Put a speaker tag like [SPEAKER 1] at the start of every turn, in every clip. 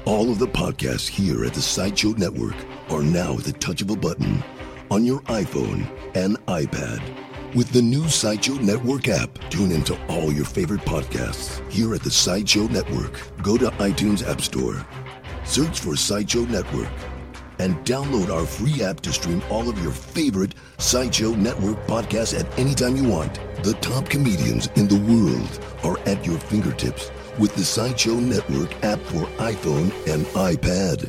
[SPEAKER 1] All of the podcasts here at the Sideshow Network are now at the touch of a button on your iPhone and iPad. With the new Sideshow Network app, tune into all your favorite podcasts here at the Sideshow Network. Go to iTunes App Store, search for Sideshow Network, and download our free app to stream all of your favorite Sideshow Network podcasts at any time you want. The top comedians in the world are at your fingertips with the Sideshow Network app for iPhone and iPad.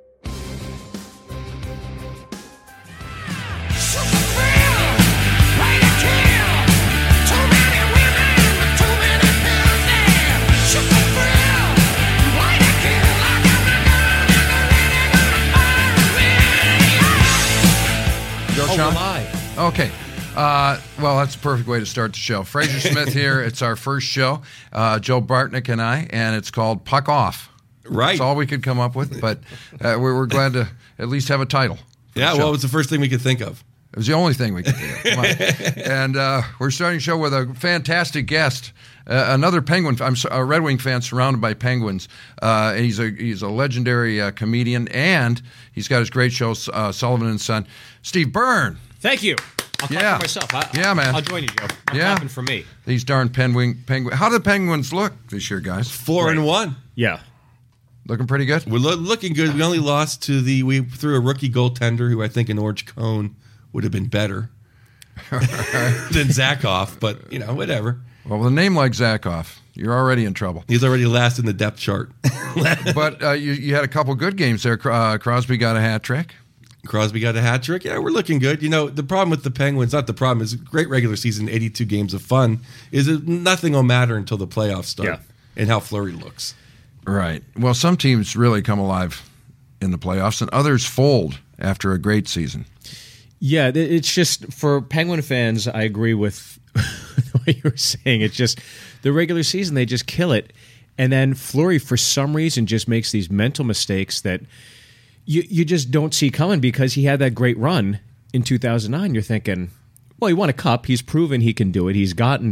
[SPEAKER 2] Okay. Well, that's a perfect way to start the show. Fraser Smith here. It's our first show, Joe Bartnick and I, and it's called Puck Off.
[SPEAKER 3] Right.
[SPEAKER 2] That's all we could come up with, but we're glad to at least have a title.
[SPEAKER 3] Yeah, well, it was the first thing we could think of.
[SPEAKER 2] It was the only thing we could think of. Come on. And we're starting the show with a fantastic guest, another Penguin. I'm a Red Wing fan surrounded by Penguins. He's a legendary comedian, and he's got his great show, Sullivan and Son. Steve Byrne.
[SPEAKER 4] Thank you. I'll clap for myself.
[SPEAKER 2] Yeah, man.
[SPEAKER 4] I'll join you, Joe. I'm clapping for me.
[SPEAKER 2] These darn Penguin. How do the Penguins look this year, guys?
[SPEAKER 3] 4-1.
[SPEAKER 4] Yeah.
[SPEAKER 2] Looking pretty good?
[SPEAKER 3] We're looking good. We only lost to we threw a rookie goaltender who I think an Orange Cone would have been better than Zakhoff, but, whatever.
[SPEAKER 2] Well, with a name like Zakhoff, you're already in trouble.
[SPEAKER 3] He's already last in the depth chart.
[SPEAKER 2] But you had a couple good games there. Crosby got a hat trick.
[SPEAKER 3] Crosby got a hat trick. Yeah, we're looking good. The problem with the Penguins, not the problem, is great regular season, 82 games of fun, is that nothing will matter until the playoffs start and how Fleury looks.
[SPEAKER 2] Right. Well, some teams really come alive in the playoffs and others fold after a great season.
[SPEAKER 4] Yeah, it's just, for Penguin fans, I agree with what you were saying. It's just the regular season, they just kill it. And then Fleury, for some reason, just makes these mental mistakes that you just don't see coming, because he had that great run in 2009. You're thinking, well, he won a cup. He's proven he can do it. He's gotten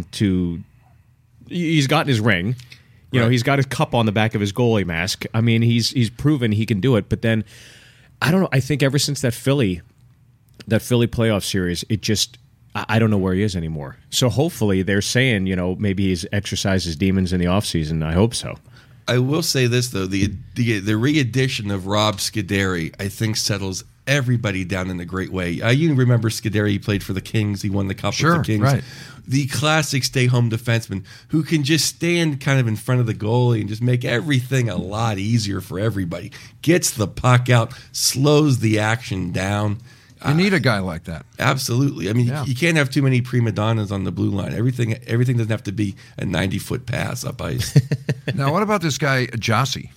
[SPEAKER 4] his ring. He's got his cup on the back of his goalie mask. I mean, he's proven he can do it. But then, I don't know. I think ever since that Philly playoff series, it just, I don't know where he is anymore. So hopefully they're saying, maybe he's exercised his demons in the offseason. I hope so.
[SPEAKER 3] I will say this, though. The re-edition of Rob Scuderi, I think, settles everybody down in a great way. You remember Scuderi, he played for the Kings. He won the Cup with the Kings. Right. The classic stay-home defenseman who can just stand kind of in front of the goalie and just make everything a lot easier for everybody. Gets the puck out, slows the action down.
[SPEAKER 2] You need a guy like that.
[SPEAKER 3] Absolutely. I mean, you can't have too many prima donnas on the blue line. Everything doesn't have to be a 90-foot pass up ice.
[SPEAKER 2] Now, what about this guy, Jossi?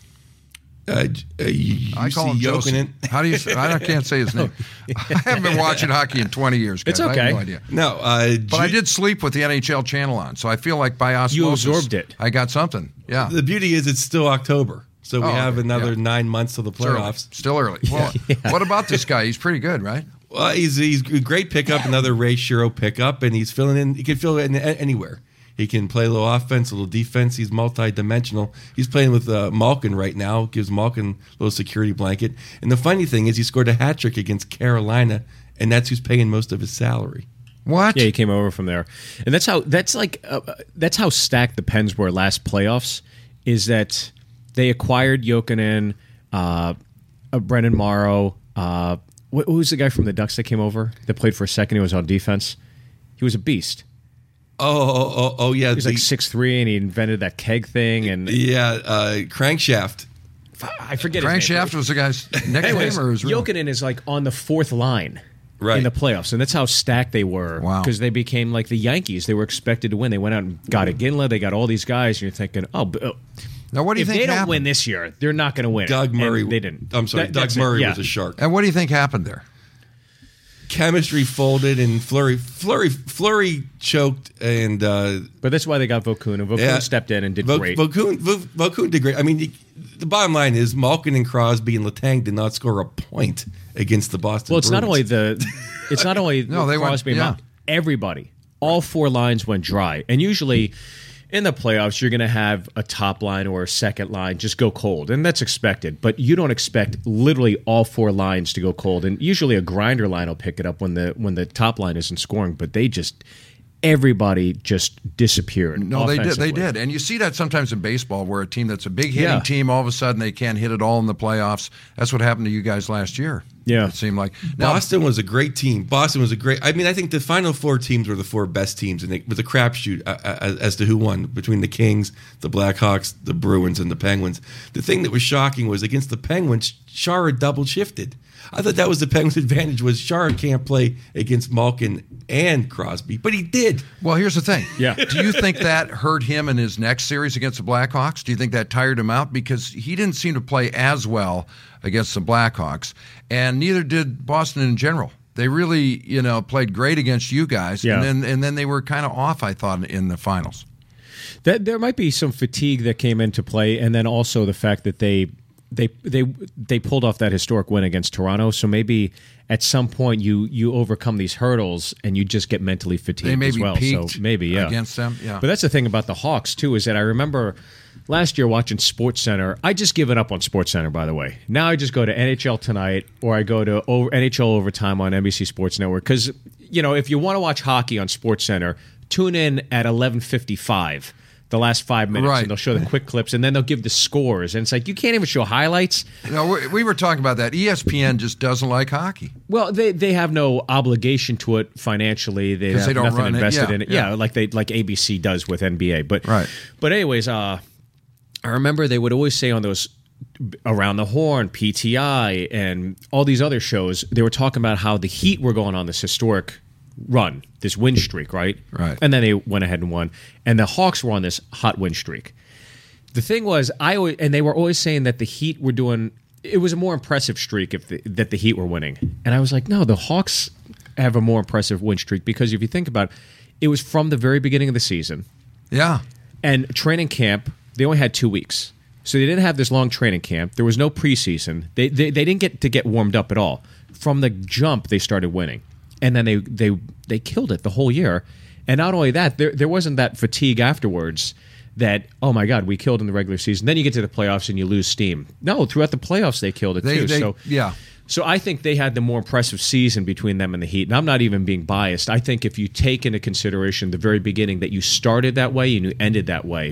[SPEAKER 3] I
[SPEAKER 2] call him Josie. How do you say? I can't say his name. I haven't been watching hockey in 20 years, guys.
[SPEAKER 4] It's okay.
[SPEAKER 2] I have no idea.
[SPEAKER 3] No,
[SPEAKER 2] but I did sleep with the NHL channel on, so I feel like by osmosis,
[SPEAKER 4] you absorbed it.
[SPEAKER 2] I got something. Yeah.
[SPEAKER 3] The beauty is it's still October, so we have another 9 months till the playoffs.
[SPEAKER 2] Still early. Well, what about this guy? He's pretty good, right?
[SPEAKER 3] Well, he's a great pickup, another Ray Shero pickup, and he's filling in. He can fill in anywhere. He can play a little offense, a little defense. He's multi-dimensional. He's playing with Malkin right now. Gives Malkin a little security blanket. And the funny thing is he scored a hat trick against Carolina, and that's who's paying most of his salary.
[SPEAKER 2] What?
[SPEAKER 4] Yeah, he came over from there. And that's how stacked the Pens were last playoffs, is that they acquired Jokinen, Brendan Morrow. What was the guy from the Ducks that came over that played for a second? He was on defense. He was a beast.
[SPEAKER 3] Oh, yeah.
[SPEAKER 4] He was like 6'3", and he invented that keg thing. And
[SPEAKER 3] Crankshaft.
[SPEAKER 4] I forget his name.
[SPEAKER 2] Crankshaft was the guy's nickname, or his real?
[SPEAKER 4] Jokinen is like on the fourth line
[SPEAKER 3] right.
[SPEAKER 4] in the playoffs, and that's how stacked they were.
[SPEAKER 2] Wow.
[SPEAKER 4] Because they became like the Yankees. They were expected to win. They went out and got Iginla. They got all these guys, and you're thinking,
[SPEAKER 2] now what do you think
[SPEAKER 4] if they
[SPEAKER 2] happened?
[SPEAKER 4] Don't win this year, they're not going to win.
[SPEAKER 3] Doug Murray.
[SPEAKER 4] And they didn't.
[SPEAKER 3] I'm sorry. Doug Murray was a shark.
[SPEAKER 2] And what do you think happened there?
[SPEAKER 3] Chemistry folded, and Fleury choked, and
[SPEAKER 4] but that's why they got Vokun. And Vokun stepped in and did great.
[SPEAKER 3] Vokun did great. I mean, the bottom line is Malkin and Crosby and Letang did not score a point against the Boston.
[SPEAKER 4] Well, it's
[SPEAKER 3] Bruins.
[SPEAKER 4] not only Crosby. Everybody, all four lines went dry, and usually in the playoffs, you're going to have a top line or a second line just go cold, and that's expected. But you don't expect literally all 4 lines to go cold, and usually a grinder line will pick it up when the top line isn't scoring. But everybody just disappeared.
[SPEAKER 2] No, they did. And you see that sometimes in baseball where a team that's a big hitting team, all of a sudden they can't hit it all in the playoffs. That's what happened to you guys last year.
[SPEAKER 4] Yeah.
[SPEAKER 2] It seemed like.
[SPEAKER 3] Now, Boston was a great team. I think the final 4 teams were the 4 best teams, and it was a crapshoot as to who won between the Kings, the Blackhawks, the Bruins, and the Penguins. The thing that was shocking was against the Penguins, Chara double shifted. I thought that was the Penguins' advantage, was Chara can't play against Malkin and Crosby, but he did.
[SPEAKER 2] Well, here's the thing.
[SPEAKER 4] Yeah.
[SPEAKER 2] Do you think that hurt him in his next series against the Blackhawks? Do you think that tired him out? Because he didn't seem to play as well against the Blackhawks, and neither did Boston in general. They really, played great against you guys, and then they were kind of off, I thought, in the finals.
[SPEAKER 4] There might be some fatigue that came into play, and then also the fact that they pulled off that historic win against Toronto. So maybe at some point you overcome these hurdles and you just get mentally fatigued.
[SPEAKER 2] They maybe
[SPEAKER 4] as well.
[SPEAKER 2] Peaked
[SPEAKER 4] so maybe
[SPEAKER 2] against them. Yeah.
[SPEAKER 4] But that's the thing about the Hawks too, is that I remember last year watching SportsCenter. I just given up on SportsCenter, by the way. Now I just go to NHL Tonight or I go to NHL Overtime on NBC Sports Network because if you want to watch hockey on SportsCenter, tune in at 11:55. The last 5 minutes,
[SPEAKER 2] right.
[SPEAKER 4] And they'll show the quick clips, and then they'll give the scores. And it's like, you can't even show highlights.
[SPEAKER 2] We were talking about that. ESPN just doesn't like hockey.
[SPEAKER 4] Well, they have no obligation to it financially. They have
[SPEAKER 2] don't
[SPEAKER 4] nothing
[SPEAKER 2] run
[SPEAKER 4] invested
[SPEAKER 2] it.
[SPEAKER 4] in it. Yeah, like ABC does with NBA. But anyways, I remember they would always say on those Around the Horn, PTI, and all these other shows, they were talking about how the Heat were going on this historic run, this win streak, right?
[SPEAKER 2] Right.
[SPEAKER 4] And then they went ahead and won. And the Hawks were on this hot win streak. The thing was, they were always saying that the Heat were doing, it was a more impressive streak that the Heat were winning. And I was like, no, the Hawks have a more impressive win streak because if you think about it was from the very beginning of the season.
[SPEAKER 2] Yeah.
[SPEAKER 4] And training camp, they only had 2 weeks. So they didn't have this long training camp. There was no preseason. They didn't get warmed up at all. From the jump, they started winning. And then they killed it the whole year. And not only that, there wasn't that fatigue afterwards that, oh my God, we killed in the regular season. Then you get to the playoffs and you lose steam. No, throughout the playoffs they killed it too. So I think they had the more impressive season between them and the Heat. And I'm not even being biased. I think if you take into consideration the very beginning that you started that way and you ended that way,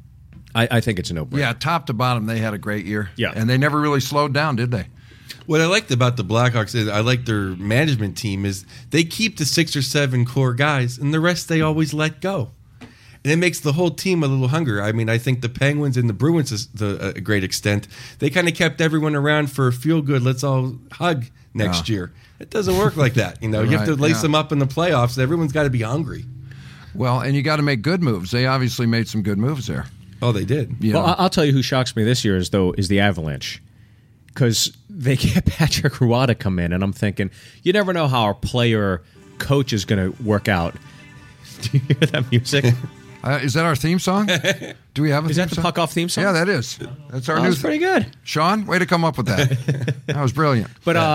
[SPEAKER 4] I think it's a no-brainer.
[SPEAKER 2] Yeah, top to bottom, they had a great year.
[SPEAKER 4] Yeah.
[SPEAKER 2] And they never really slowed down, did they?
[SPEAKER 3] What I liked about the Blackhawks is I like their management team is they keep the 6 or 7 core guys, and the rest they always let go. And it makes the whole team a little hungrier. I mean, I think the Penguins and the Bruins, to a great extent, they kind of kept everyone around for a feel-good, let's all hug next year. It doesn't work like that. You have to lace them up in the playoffs. Everyone's got to be hungry.
[SPEAKER 2] Well, and you got to make good moves. They obviously made some good moves there.
[SPEAKER 3] Oh, they did.
[SPEAKER 4] Well, I'll tell you who shocks me this year is the Avalanche. Because they get Patrick Roy to come in, and I'm thinking, you never know how our player-coach is going to work out. Do you hear that music?
[SPEAKER 2] Is that our theme song? Do we have a theme song?
[SPEAKER 4] Is that the Puck-Off theme song?
[SPEAKER 2] Yeah, that is. That's our new.
[SPEAKER 4] That's pretty good.
[SPEAKER 2] Sean, way to come up with that. That was brilliant.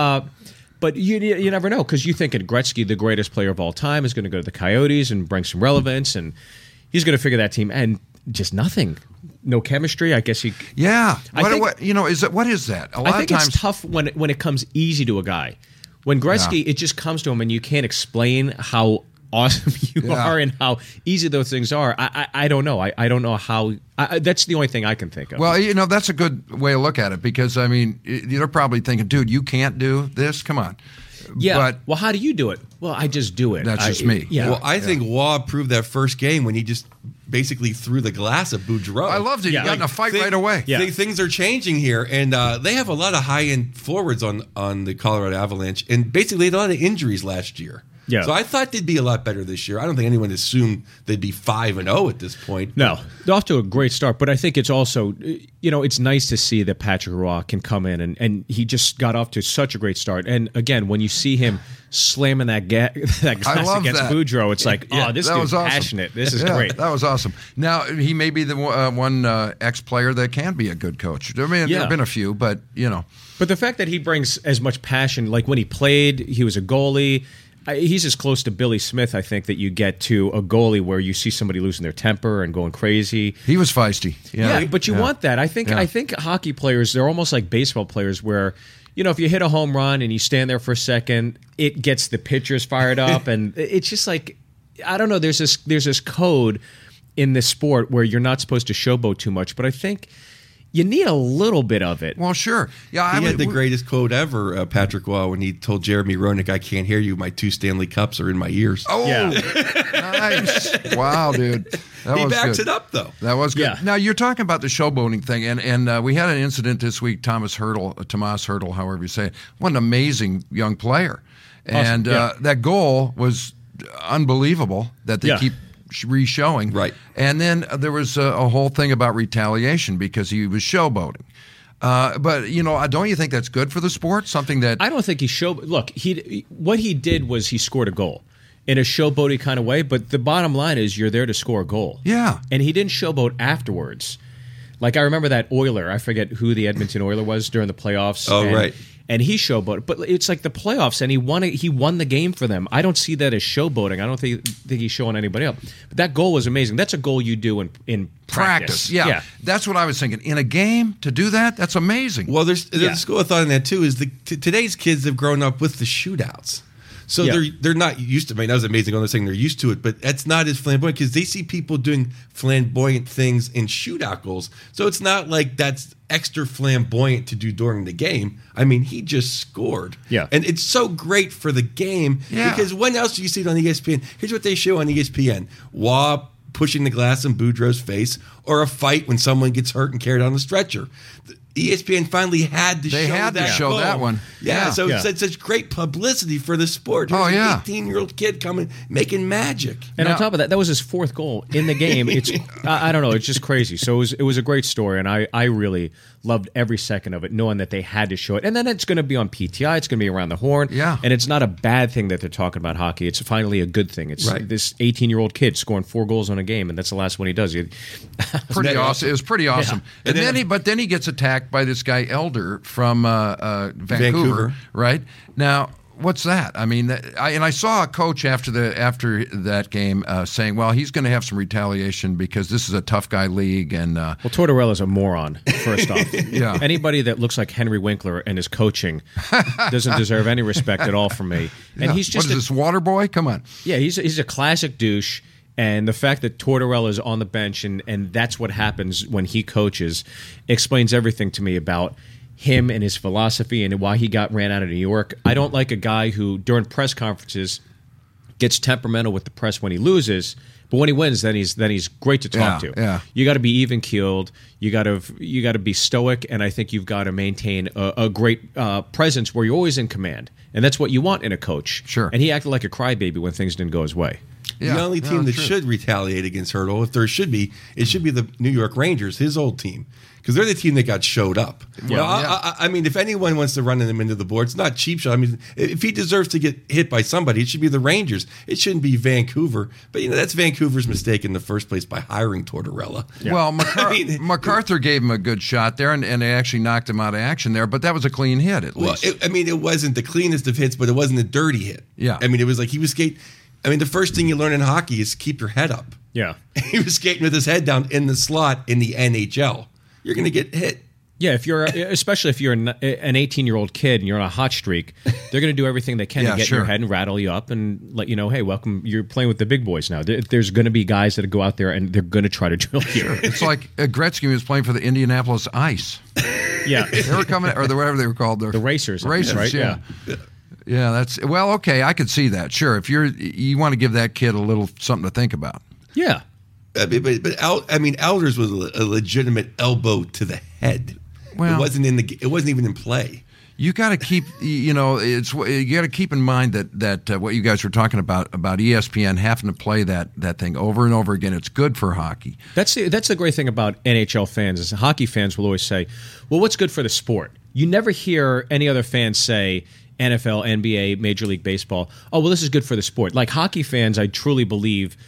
[SPEAKER 4] But you never know, because you think Gretzky, the greatest player of all time, is going to go to the Coyotes and bring some relevance, and he's going to figure that team, and just nothing. No chemistry. I guess he.
[SPEAKER 2] Yeah. What is that? A lot
[SPEAKER 4] I think
[SPEAKER 2] of times
[SPEAKER 4] it's tough when it comes easy to a guy. When Gretzky, it just comes to him, and you can't explain how awesome you are and how easy those things are. I don't know. I don't know how. That's the only thing I can think of.
[SPEAKER 2] Well, that's a good way to look at it because I mean, they're probably thinking, dude, you can't do this. Come on.
[SPEAKER 4] Yeah. Well, how do you do it? Well, I just do it.
[SPEAKER 2] That's just me.
[SPEAKER 4] Yeah.
[SPEAKER 3] Well, I think Waugh proved that first game when he just basically threw the glass at Boudreau.
[SPEAKER 2] I loved it. You got in a fight right away.
[SPEAKER 3] Yeah. Things are changing here, and they have a lot of high-end forwards on the Colorado Avalanche, and basically they had a lot of injuries last year.
[SPEAKER 4] Yeah.
[SPEAKER 3] So I thought they'd be a lot better this year. I don't think anyone assumed they'd be 5-0 at this point.
[SPEAKER 4] No, they're off to a great start, but I think it's also, it's nice to see that Patrick Roy can come in, and he just got off to such a great start. And again, when you see him slamming that glass against Boudreau, it's like, this dude's awesome. Passionate. This is great.
[SPEAKER 2] That was awesome. Now, he may be the one ex-player that can be a good coach. I mean, there have been a few, but,
[SPEAKER 4] But the fact that he brings as much passion, like when he played, he was a goalie. he's as close to Billy Smith, I think, that you get to a goalie where you see somebody losing their temper and going crazy.
[SPEAKER 2] He was feisty.
[SPEAKER 4] Yeah, but you want that. I think hockey players, they're almost like baseball players where, if you hit a home run and you stand there for a second, it gets the pitchers fired up. And it's just like, I don't know, there's this code in this sport where you're not supposed to showboat too much. But I think you need a little bit of it.
[SPEAKER 2] Well, sure. Yeah,
[SPEAKER 3] he had the greatest quote ever, Patrick Waugh, when he told Jeremy Roenick, "I can't hear you. My 2 Stanley Cups are in my ears."
[SPEAKER 2] Oh, yeah. Nice. Wow, dude.
[SPEAKER 3] He backs it up, though.
[SPEAKER 2] That was good.
[SPEAKER 4] Yeah.
[SPEAKER 2] Now, you're talking about the showboating thing, and we had an incident this week, Tomas Hertl, however you say it. What an amazing young player.
[SPEAKER 4] Awesome.
[SPEAKER 2] And that goal was unbelievable that they keep re-showing.
[SPEAKER 3] Right.
[SPEAKER 2] And then there was a whole thing about retaliation because he was showboating. But, don't you think that's good for the sport? Something that...
[SPEAKER 4] I don't think he showed... Look, what he did was he scored a goal in a showboaty kind of way, but the bottom line is you're there to score a goal.
[SPEAKER 2] Yeah.
[SPEAKER 4] And he didn't showboat afterwards. Like, I remember that Oiler. I forget who the Edmonton Oiler was during the playoffs.
[SPEAKER 3] Right.
[SPEAKER 4] And he showboated. But it's like the playoffs, and he won the game for them. I don't see that as showboating. I don't think he's showing anybody else. But that goal was amazing. That's a goal you do in practice.
[SPEAKER 2] Yeah. That's what I was thinking. In a game, to do that, that's amazing.
[SPEAKER 3] Well, there's a school of thought in that, too, is today's kids have grown up with the shootouts. So they're not used to it. I mean, that was amazing. I'm not saying they're used to it, but that's not as flamboyant because they see people doing flamboyant things in shootout goals. So it's not like that's extra flamboyant to do during the game. I mean, he just scored.
[SPEAKER 4] Yeah.
[SPEAKER 3] And it's so great for the game because when else do you see it on ESPN? Here's what they show on ESPN. Waugh pushing the glass in Boudreau's face or a fight when someone gets hurt and carried on the stretcher. ESPN finally had to show that
[SPEAKER 2] one.
[SPEAKER 3] Yeah, so it's such great publicity for the sport. Here's an 18-year-old kid coming, making magic.
[SPEAKER 4] And on top of that was his 4th goal in the game. It's I don't know, it's just crazy. So it was a great story, and I really loved every second of it, knowing that they had to show it. And then it's going to be on PTI. It's going to be around the horn.
[SPEAKER 2] Yeah.
[SPEAKER 4] And it's not a bad thing that they're talking about hockey. It's finally a good thing. It's this 18-year-old kid scoring 4 goals on a game, and that's the last one he does.
[SPEAKER 2] Pretty awesome. It was pretty awesome.
[SPEAKER 4] Yeah.
[SPEAKER 2] And then he gets attacked by this guy Elder from Vancouver, right? Now, what's that? I mean, I saw a coach after that game saying, well, he's going to have some retaliation because this is a tough guy league. And
[SPEAKER 4] well, Tortorella's a moron, first off.
[SPEAKER 2] Yeah.
[SPEAKER 4] Anybody that looks like Henry Winkler and is coaching doesn't deserve any respect at all from me. And he's just
[SPEAKER 2] what is this, water boy? Come on.
[SPEAKER 4] Yeah, he's a classic douche. And the fact that Tortorella is on the bench and that's what happens when he coaches explains everything to me about him and his philosophy and why he ran out of New York. I don't like a guy who, during press conferences, gets temperamental with the press when he loses, but when he wins, then he's great to talk to.
[SPEAKER 2] Yeah.
[SPEAKER 4] You got to be even keeled. You got to be stoic, and I think you've got to maintain a great presence where you're always in command, and that's what you want in a coach.
[SPEAKER 2] Sure.
[SPEAKER 4] And he acted like a crybaby when things didn't go his way.
[SPEAKER 3] Yeah, the only team that should retaliate against Hertl, if there should be, it should be the New York Rangers, his old team, because they're the team that got showed up.
[SPEAKER 2] Yeah.
[SPEAKER 3] I mean, if anyone wants to run him into the board, it's not cheap shot. I mean, if he deserves to get hit by somebody, it should be the Rangers. It shouldn't be Vancouver. But, that's Vancouver's mistake in the first place by hiring Tortorella.
[SPEAKER 2] Yeah. Well, MacArthur gave him a good shot there, and they actually knocked him out of action there, but that was a clean hit at least.
[SPEAKER 3] Well, it wasn't the cleanest of hits, but it wasn't a dirty hit.
[SPEAKER 2] Yeah.
[SPEAKER 3] I mean, it was like he was skating. I mean, the first thing you learn in hockey is keep your head up.
[SPEAKER 4] Yeah.
[SPEAKER 3] He was skating with his head down in the slot in the NHL. You're going to get hit.
[SPEAKER 4] Yeah, especially if you're an 18-year-old kid and you're on a hot streak, they're going to do everything they can to get in your head and rattle you up and let you know, hey, welcome, you're playing with the big boys now. There's going to be guys that go out there and they're going to try to drill you.
[SPEAKER 2] It's like Gretzky was playing for the Indianapolis Ice.
[SPEAKER 4] Yeah.
[SPEAKER 2] They were coming, or whatever they were called.
[SPEAKER 4] The Racers.
[SPEAKER 2] Racers,
[SPEAKER 4] right?
[SPEAKER 2] Yeah. Yeah, that's okay. I could see that. Sure, if you want to give that kid a little something to think about.
[SPEAKER 4] Yeah,
[SPEAKER 3] but Elders was a legitimate elbow to the head. Well, it wasn't even in play.
[SPEAKER 2] You got to keep, you got to keep in mind that what you guys were talking about ESPN having to play that thing over and over again. It's good for hockey.
[SPEAKER 4] That's the great thing about NHL fans is hockey fans will always say, well, what's good for the sport? You never hear any other fans say NFL, NBA, Major League Baseball, oh, well, this is good for the sport. Like hockey fans, I truly believe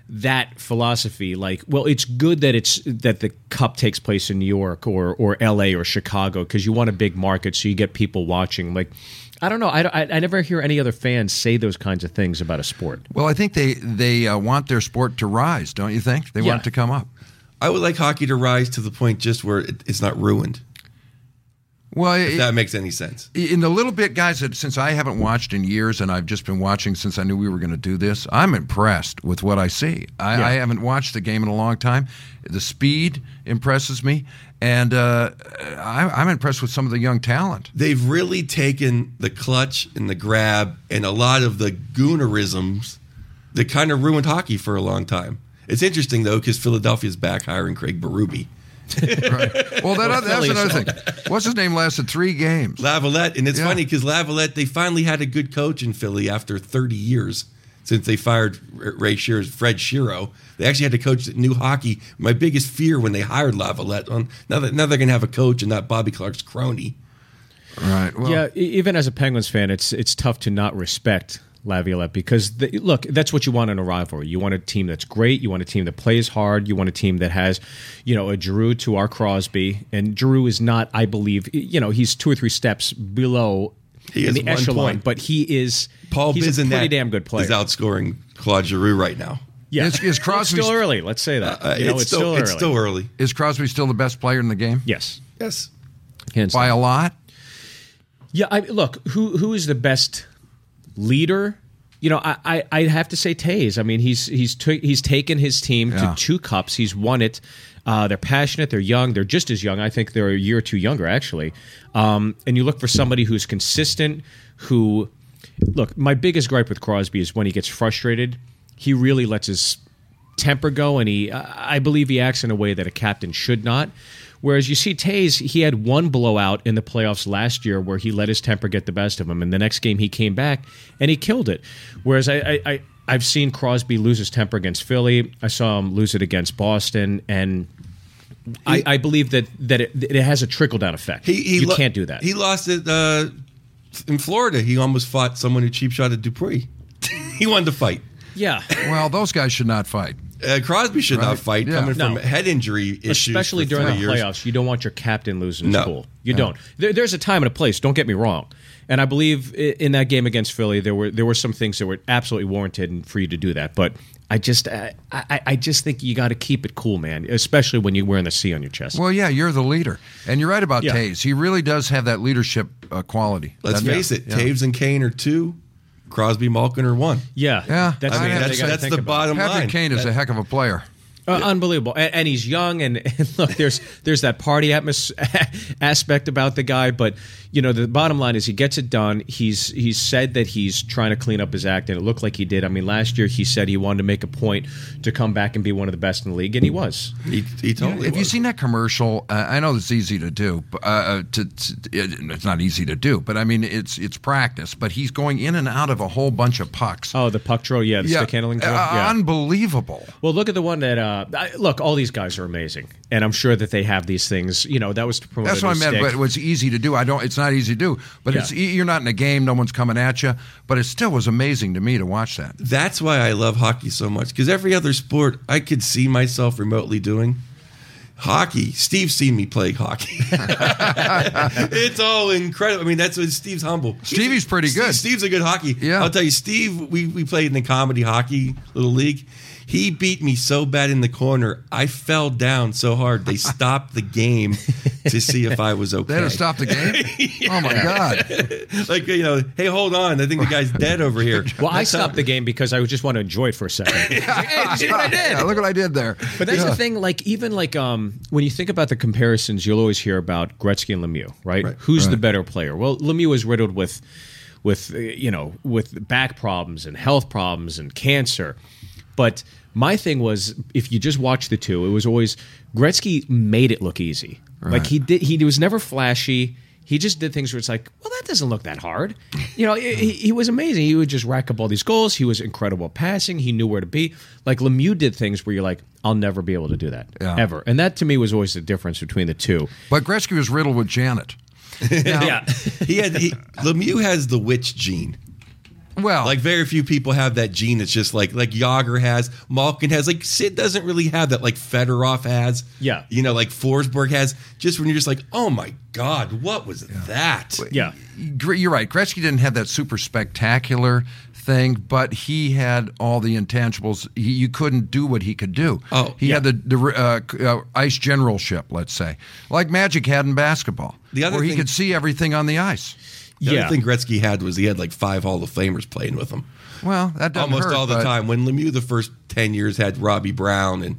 [SPEAKER 4] that philosophy, like, well, it's good that the Cup takes place in New York or LA or Chicago because you want a big market so you get people watching. Like, I don't know. I never hear any other fans say those kinds of things about a sport.
[SPEAKER 2] Well, I think they want their sport to rise, don't you think? They want it to come up.
[SPEAKER 3] I would like hockey to rise to the point just where it's not ruined.
[SPEAKER 2] Well,
[SPEAKER 3] if that makes any sense.
[SPEAKER 2] In the little bit, guys, that since I haven't watched in years and I've just been watching since I knew we were going to do this, I'm impressed with what I see. I haven't watched the game in a long time. The speed impresses me, and I'm impressed with some of the young talent.
[SPEAKER 3] They've really taken the clutch and the grab and a lot of the goonerisms that kind of ruined hockey for a long time. It's interesting, though, because Philadelphia's back hiring Craig Berube.
[SPEAKER 2] Right. Well, that's another thing. What's his name lasted 3 games?
[SPEAKER 3] Lavalette. And it's funny because Lavalette, they finally had a good coach in Philly after 30 years since they fired Fred Shero. They actually had a coach that knew hockey. My biggest fear when they hired Lavalette, now they're going to have a coach and not Bobby Clark's crony.
[SPEAKER 2] Right. Well,
[SPEAKER 4] yeah, even as a Penguins fan, it's tough to not respect Laviolette because, look, that's what you want in a rivalry. You want a team that's great. You want a team that plays hard. You want a team that has, a Giroux to our Crosby. And Giroux is not, I believe, he's 2 or 3 steps below in the echelon, but he's a pretty damn good player.
[SPEAKER 3] He's outscoring Claude Giroux right now.
[SPEAKER 4] Yeah,
[SPEAKER 2] is Crosby
[SPEAKER 4] still early? Let's say that.
[SPEAKER 3] It's still early.
[SPEAKER 2] Is Crosby still the best player in the game?
[SPEAKER 4] Yes.
[SPEAKER 2] By a lot?
[SPEAKER 4] Yeah, look, who is the best leader? I'd have to say Taves. I mean, he's taken his team to 2 cups. He's won it. They're passionate. They're young. They're just as young. I think they're a year or 2 younger, actually. And you look for somebody who's consistent. Look, my biggest gripe with Crosby is when he gets frustrated, he really lets his temper go, and I believe he acts in a way that a captain should not. Whereas you see Taves, he had 1 blowout in the playoffs last year where he let his temper get the best of him, and the next game he came back and he killed it. Whereas I've seen Crosby lose his temper against Philly. I saw him lose it against Boston, and I believe that it has a trickle-down effect. You can't do that.
[SPEAKER 3] He lost it in Florida. He almost fought someone who cheap-shotted Dupree. He wanted to fight.
[SPEAKER 4] Yeah.
[SPEAKER 2] Well, those guys should not fight.
[SPEAKER 3] Crosby should not fight coming from head injury issues.
[SPEAKER 4] Especially during the playoffs, you don't want your captain losing his cool. You don't. There's a time and a place, don't get me wrong. And I believe in that game against Philly, there were some things that were absolutely warranted for you to do that. But I just think you got to keep it cool, man, especially when you're wearing the C on your chest.
[SPEAKER 2] Well, yeah, you're the leader. And you're right about Taves. He really does have that leadership quality.
[SPEAKER 3] Let's face it, Taves and Kane are 2. Crosby, Malkin are 1.
[SPEAKER 4] Yeah.
[SPEAKER 3] That's the bottom line.
[SPEAKER 2] Patrick Kane is a heck of a player.
[SPEAKER 4] Unbelievable, and he's young, and look, there's that party aspect about the guy, but the bottom line is he gets it done. He's said that he's trying to clean up his act, and it looked like he did. I mean, last year he said he wanted to make a point to come back and be one of the best in the league, and he was.
[SPEAKER 3] He totally was.
[SPEAKER 2] Have you seen that commercial? I know it's easy to do. It's not easy to do, but I mean it's practice. But he's going in and out of a whole bunch of pucks.
[SPEAKER 4] Oh, the puck throw, the stick handling throw,
[SPEAKER 2] unbelievable.
[SPEAKER 4] Well, look at the one that. Look, all these guys are amazing, and I'm sure that they have these things. That was to promote.
[SPEAKER 2] That's what I meant. But it was easy to do. It's not easy to do. But you're not in a game. No one's coming at you. But it still was amazing to me to watch that.
[SPEAKER 3] That's why I love hockey so much, because every other sport I could see myself remotely doing. Hockey, Steve's seen me play hockey. It's all incredible. I mean, that's what Steve's humble.
[SPEAKER 2] Stevie's pretty good.
[SPEAKER 3] Steve's a good hockey.
[SPEAKER 2] Yeah.
[SPEAKER 3] I'll tell you, Steve, we played in the comedy hockey little league. He beat me so bad in the corner, I fell down so hard they stopped the game to see if I was okay.
[SPEAKER 2] They had to stop the game? Oh, my God.
[SPEAKER 3] Like, hey, hold on. I think the guy's dead over here.
[SPEAKER 4] Well, I stopped the game because I just want to enjoy it for a second. Hey, see what I did?
[SPEAKER 2] Yeah, look what I did there.
[SPEAKER 4] But that's the thing, when you think about the comparisons, you'll always hear about Gretzky and Lemieux, right? Who's the better player? Well, Lemieux is riddled with back problems and health problems and cancer. But my thing was, if you just watch the two, it was always Gretzky made it look easy. Right. Like he was never flashy. He just did things where it's like, well, that doesn't look that hard. He was amazing. He would just rack up all these goals. He was incredible at passing. He knew where to be. Like Lemieux did things where you're like, I'll never be able to do that ever. And that to me was always the difference between the two.
[SPEAKER 2] But Gretzky was riddled with Janet.
[SPEAKER 3] Lemieux has the witch gene.
[SPEAKER 2] Well,
[SPEAKER 3] like very few people have that gene. It's just like Jágr has, Malkin has. Like Sid doesn't really have that. Like Fedorov has.
[SPEAKER 4] Yeah.
[SPEAKER 3] Like Forsberg has. Just when you're just like, oh my God, what was that?
[SPEAKER 4] Yeah.
[SPEAKER 2] You're right. Gretzky didn't have that super spectacular thing, but he had all the intangibles. You couldn't do what he could do. He had the ice generalship, let's say, like Magic had in basketball, where he could see everything on the ice.
[SPEAKER 3] The other thing Gretzky had was he had like 5 Hall of Famers playing with him.
[SPEAKER 2] Well, that doesn't
[SPEAKER 3] almost
[SPEAKER 2] hurt,
[SPEAKER 3] all the time. When Lemieux the first 10 years had Robbie Brown and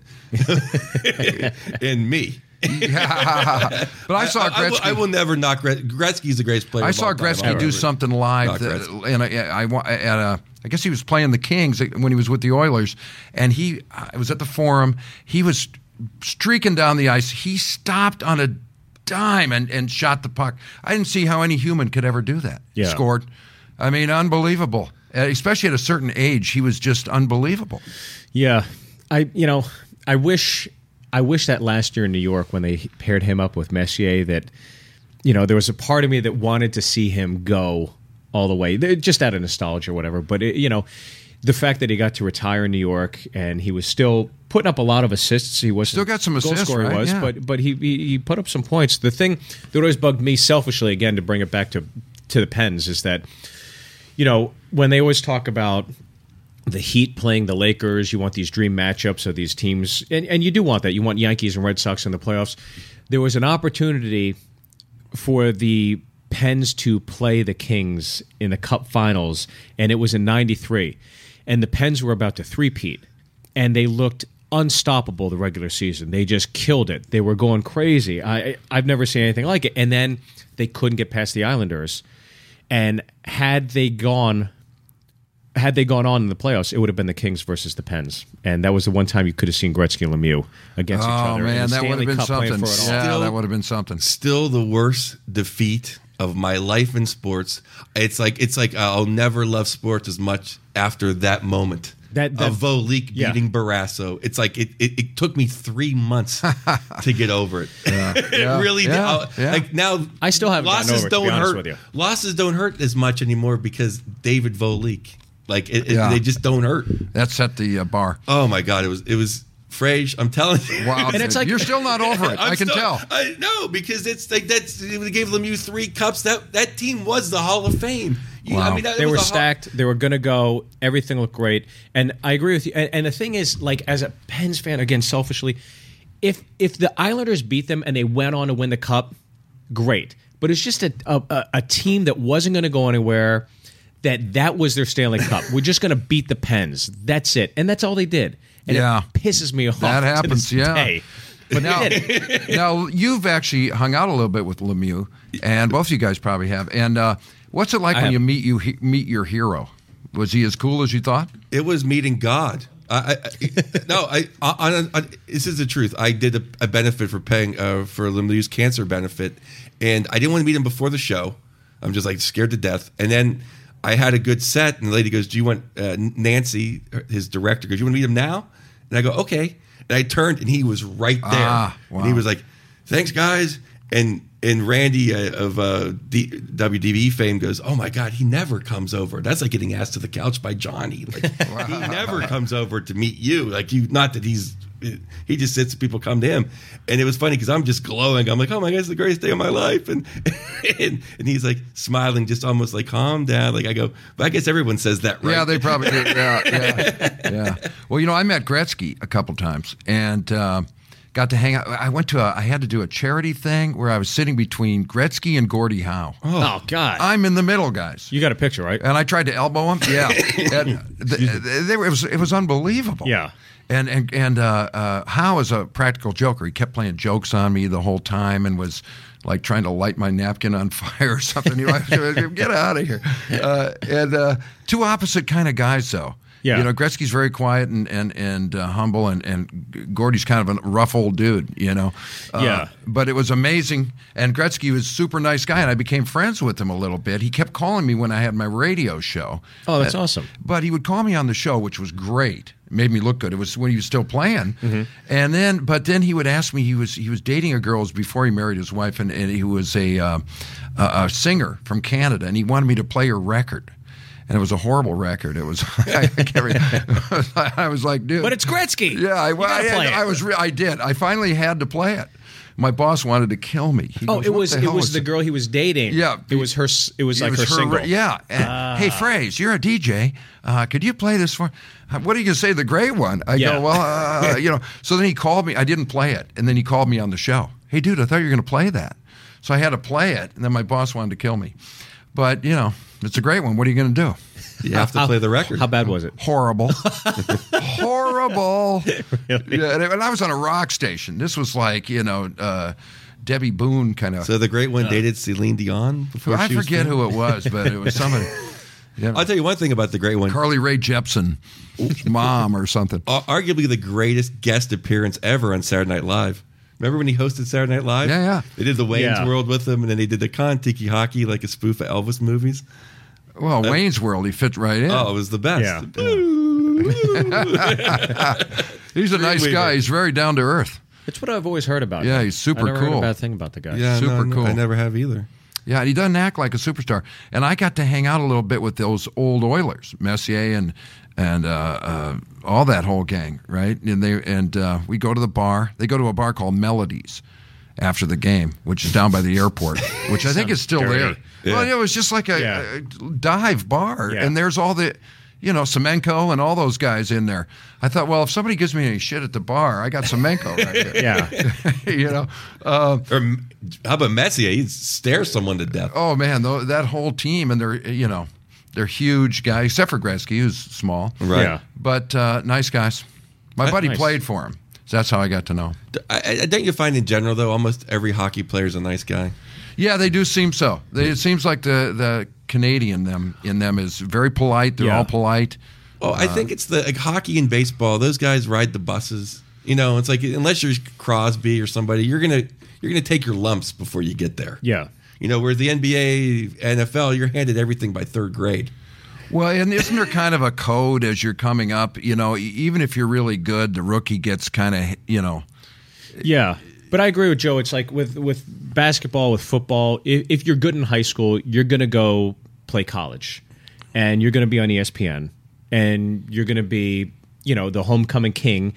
[SPEAKER 3] and me.
[SPEAKER 2] Yeah. But I saw Gretzky.
[SPEAKER 3] I will never knock Gretzky's the greatest player.
[SPEAKER 2] I saw Gretzky do something live, and I guess he was playing the Kings when he was with the Oilers, and I was at the Forum. He was streaking down the ice. He stopped on a dime and shot the puck. I didn't see how any human could ever do that.
[SPEAKER 4] Yeah.
[SPEAKER 2] Scored. I mean, unbelievable. Especially at a certain age, he was just unbelievable.
[SPEAKER 4] Yeah, I wish that last year in New York when they paired him up with Messier, that there was a part of me that wanted to see him go all the way, just out of nostalgia or whatever. But the fact that he got to retire in New York and he was still putting up a lot of assists. He was
[SPEAKER 2] still got some assists,
[SPEAKER 4] goal scorer,
[SPEAKER 2] right? Yeah.
[SPEAKER 4] but he put up some points. The thing that always bugged me selfishly, again, to bring it back to the Pens, is that when they always talk about the Heat playing the Lakers, you want these dream matchups of these teams, and you do want that. You want Yankees and Red Sox in the playoffs. There was an opportunity for the Pens to play the Kings in the Cup Finals, and it was in '93, and the Pens were about to three-peat, and they looked unstoppable the regular season. They just killed it. They were going crazy. I've never seen anything like it. And then they couldn't get past the Islanders, and had they gone on in the playoffs, it would have been the Kings versus the Pens. And that was the one time you could have seen Gretzky and Lemieux against each other.
[SPEAKER 2] Oh, man, that would have been something.
[SPEAKER 3] Yeah,
[SPEAKER 2] that would have been something.
[SPEAKER 3] Still the worst defeat of my life in sports. It's like I'll never love sports as much after that moment. Of Volek beating Barrasso. It's like it took me 3 months to get over it. It really did. Like now,
[SPEAKER 4] I still haven't gotten over it, to be honest with you.
[SPEAKER 3] Losses don't hurt as much anymore because David Volek. Like they just don't hurt.
[SPEAKER 2] That set the bar.
[SPEAKER 3] Oh my God! It was Frage. I'm telling you.
[SPEAKER 2] Wow, and it's like you're still not over it. I can tell.
[SPEAKER 3] I know, because it's like they gave Lemieux 3 cups. That team was the Hall of Fame.
[SPEAKER 4] Wow. I mean, they were stacked. They were going to go. Everything looked great, and I agree with you. And the thing is, like, as a Pens fan, again, selfishly, if the Islanders beat them and they went on to win the cup, great. But it's just a team that wasn't going to go anywhere. That was their Stanley Cup. We're just going to beat the Pens. That's it. And that's all they did. And it pisses me off.
[SPEAKER 2] That happens,
[SPEAKER 4] to this day. But
[SPEAKER 2] now, you've actually hung out a little bit with Lemieux, and both of you guys probably have. And what's it like when you meet your hero? Was he as cool as you thought?
[SPEAKER 3] It was meeting God. This is the truth. I did a benefit for paying for Lemieux's cancer benefit, and I didn't want to meet him before the show. I'm just like scared to death. And then I had a good set, and the lady goes, "Do you want Nancy, his director, goes, you want to meet him now?" And I go, "Okay." And I turned, and he was right there. Wow. And he was like, "Thanks, guys." And Randy of WDB fame goes, "Oh my God, he never comes over. That's like getting asked to the couch by Johnny. Like he never comes over to meet you. Like not that he just sits and people come to him." And it was funny because I'm just glowing. I'm like, "Oh my God, it's the greatest day of my life." And he's like smiling, just almost like, "Calm down." Like I go, but I guess everyone says that, right?
[SPEAKER 2] Yeah, they probably do. Yeah. Well, I met Gretzky a couple times and got to hang out. I had to do a charity thing where I was sitting between Gretzky and Gordie Howe.
[SPEAKER 4] Oh God!
[SPEAKER 2] I'm in the middle, guys.
[SPEAKER 4] You got a picture, right?
[SPEAKER 2] And I tried to elbow him. Yeah, it was unbelievable.
[SPEAKER 4] Yeah.
[SPEAKER 2] And Howe is a practical joker. He kept playing jokes on me the whole time and was like trying to light my napkin on fire or something. Get out of here. And two opposite kind of guys, though.
[SPEAKER 4] Yeah.
[SPEAKER 2] Gretzky's very quiet and humble, and Gordie's kind of a rough old dude,
[SPEAKER 4] Yeah.
[SPEAKER 2] But it was amazing, and Gretzky was a super nice guy, and I became friends with him a little bit. He kept calling me when I had my radio show.
[SPEAKER 4] Oh, that's awesome.
[SPEAKER 2] But he would call me on the show, which was great. It made me look good. It was when he was still playing.
[SPEAKER 4] Mm-hmm.
[SPEAKER 2] And then he would ask me, he was dating a girl before he married his wife, and he was a singer from Canada, and he wanted me to play her record. And it was a horrible record. It was. I was like, dude.
[SPEAKER 4] But it's Gretzky.
[SPEAKER 2] Yeah, I did. I finally had to play it. My boss wanted to kill me. He goes,
[SPEAKER 4] it was the girl he was dating.
[SPEAKER 2] Yeah,
[SPEAKER 4] it was her. It was like her single.
[SPEAKER 2] Yeah. Hey, Phrase, you're a DJ. Could you play this for? What are you gonna say? The great one? I go, well, So then he called me. I didn't play it, and then he called me on the show. Hey, dude, I thought you were gonna play that. So I had to play it, and then my boss wanted to kill me. But it's a great one. What are you gonna do?
[SPEAKER 3] You have to play the record.
[SPEAKER 4] How bad was it?
[SPEAKER 2] Horrible. Horrible.
[SPEAKER 4] Really?
[SPEAKER 2] Yeah, and I was on a rock station. This was like, Debbie Boone kind of.
[SPEAKER 3] So the great one dated Celine Dion before
[SPEAKER 2] I forget who it was, but it was somebody.
[SPEAKER 3] I'll tell you one thing about the great one.
[SPEAKER 2] Carly Rae Jepsen's mom or something.
[SPEAKER 3] Arguably the greatest guest appearance ever on Saturday Night Live. Remember when he hosted Saturday Night Live?
[SPEAKER 2] Yeah.
[SPEAKER 3] They did the Wayne's World with him, and then they did the Kon-Tiki Hockey, like a spoof of Elvis movies.
[SPEAKER 2] Well, Wayne's World, he fit right in.
[SPEAKER 3] Oh, it was the best.
[SPEAKER 4] Yeah.
[SPEAKER 2] He's a nice guy. He's very down to earth.
[SPEAKER 4] That's what I've always heard about him.
[SPEAKER 2] Yeah, he's super
[SPEAKER 4] I never
[SPEAKER 2] cool.
[SPEAKER 4] heard a bad thing about the guy.
[SPEAKER 3] Yeah,
[SPEAKER 2] super cool.
[SPEAKER 3] I never have either.
[SPEAKER 2] Yeah, he doesn't act like a superstar. And I got to hang out a little bit with those old Oilers, Messier and all that whole gang, right? And we go to the bar. They go to a bar called Melodies after the game, which is down by the airport, which I think is still
[SPEAKER 4] dirty.
[SPEAKER 2] there.
[SPEAKER 3] Yeah.
[SPEAKER 2] Well, it was just like a dive bar,
[SPEAKER 4] Yeah.
[SPEAKER 2] and there's all the, Semenko and all those guys in there. I thought, well, if somebody gives me any shit at the bar, I got Semenko right there.
[SPEAKER 4] Yeah.
[SPEAKER 3] Or how about Messier? He'd stare someone to death.
[SPEAKER 2] Oh man, that whole team, and they're huge guys, except for Gretzky, who's small,
[SPEAKER 3] Right.
[SPEAKER 4] Yeah.
[SPEAKER 2] but nice guys. My buddy
[SPEAKER 4] Nice.
[SPEAKER 2] played for him, so that's how I got to know.
[SPEAKER 3] Don't you find in general, though, almost every hockey player is a nice guy?
[SPEAKER 2] Yeah, they do seem so. It seems like the Canadian in them is very polite. They're all polite.
[SPEAKER 3] Oh, I think it's like hockey and baseball. Those guys ride the buses. It's like unless you're Crosby or somebody, you're gonna take your lumps before you get there.
[SPEAKER 4] Yeah.
[SPEAKER 3] Whereas the NBA, NFL, you're handed everything by third grade.
[SPEAKER 2] Well, and isn't there kind of a code as you're coming up? Even if you're really good, the rookie gets kind of,
[SPEAKER 4] Yeah. But I agree with Joe. It's like with basketball, with football, if you're good in high school, you're going to go play college. And you're going to be on ESPN. And you're going to be, the homecoming king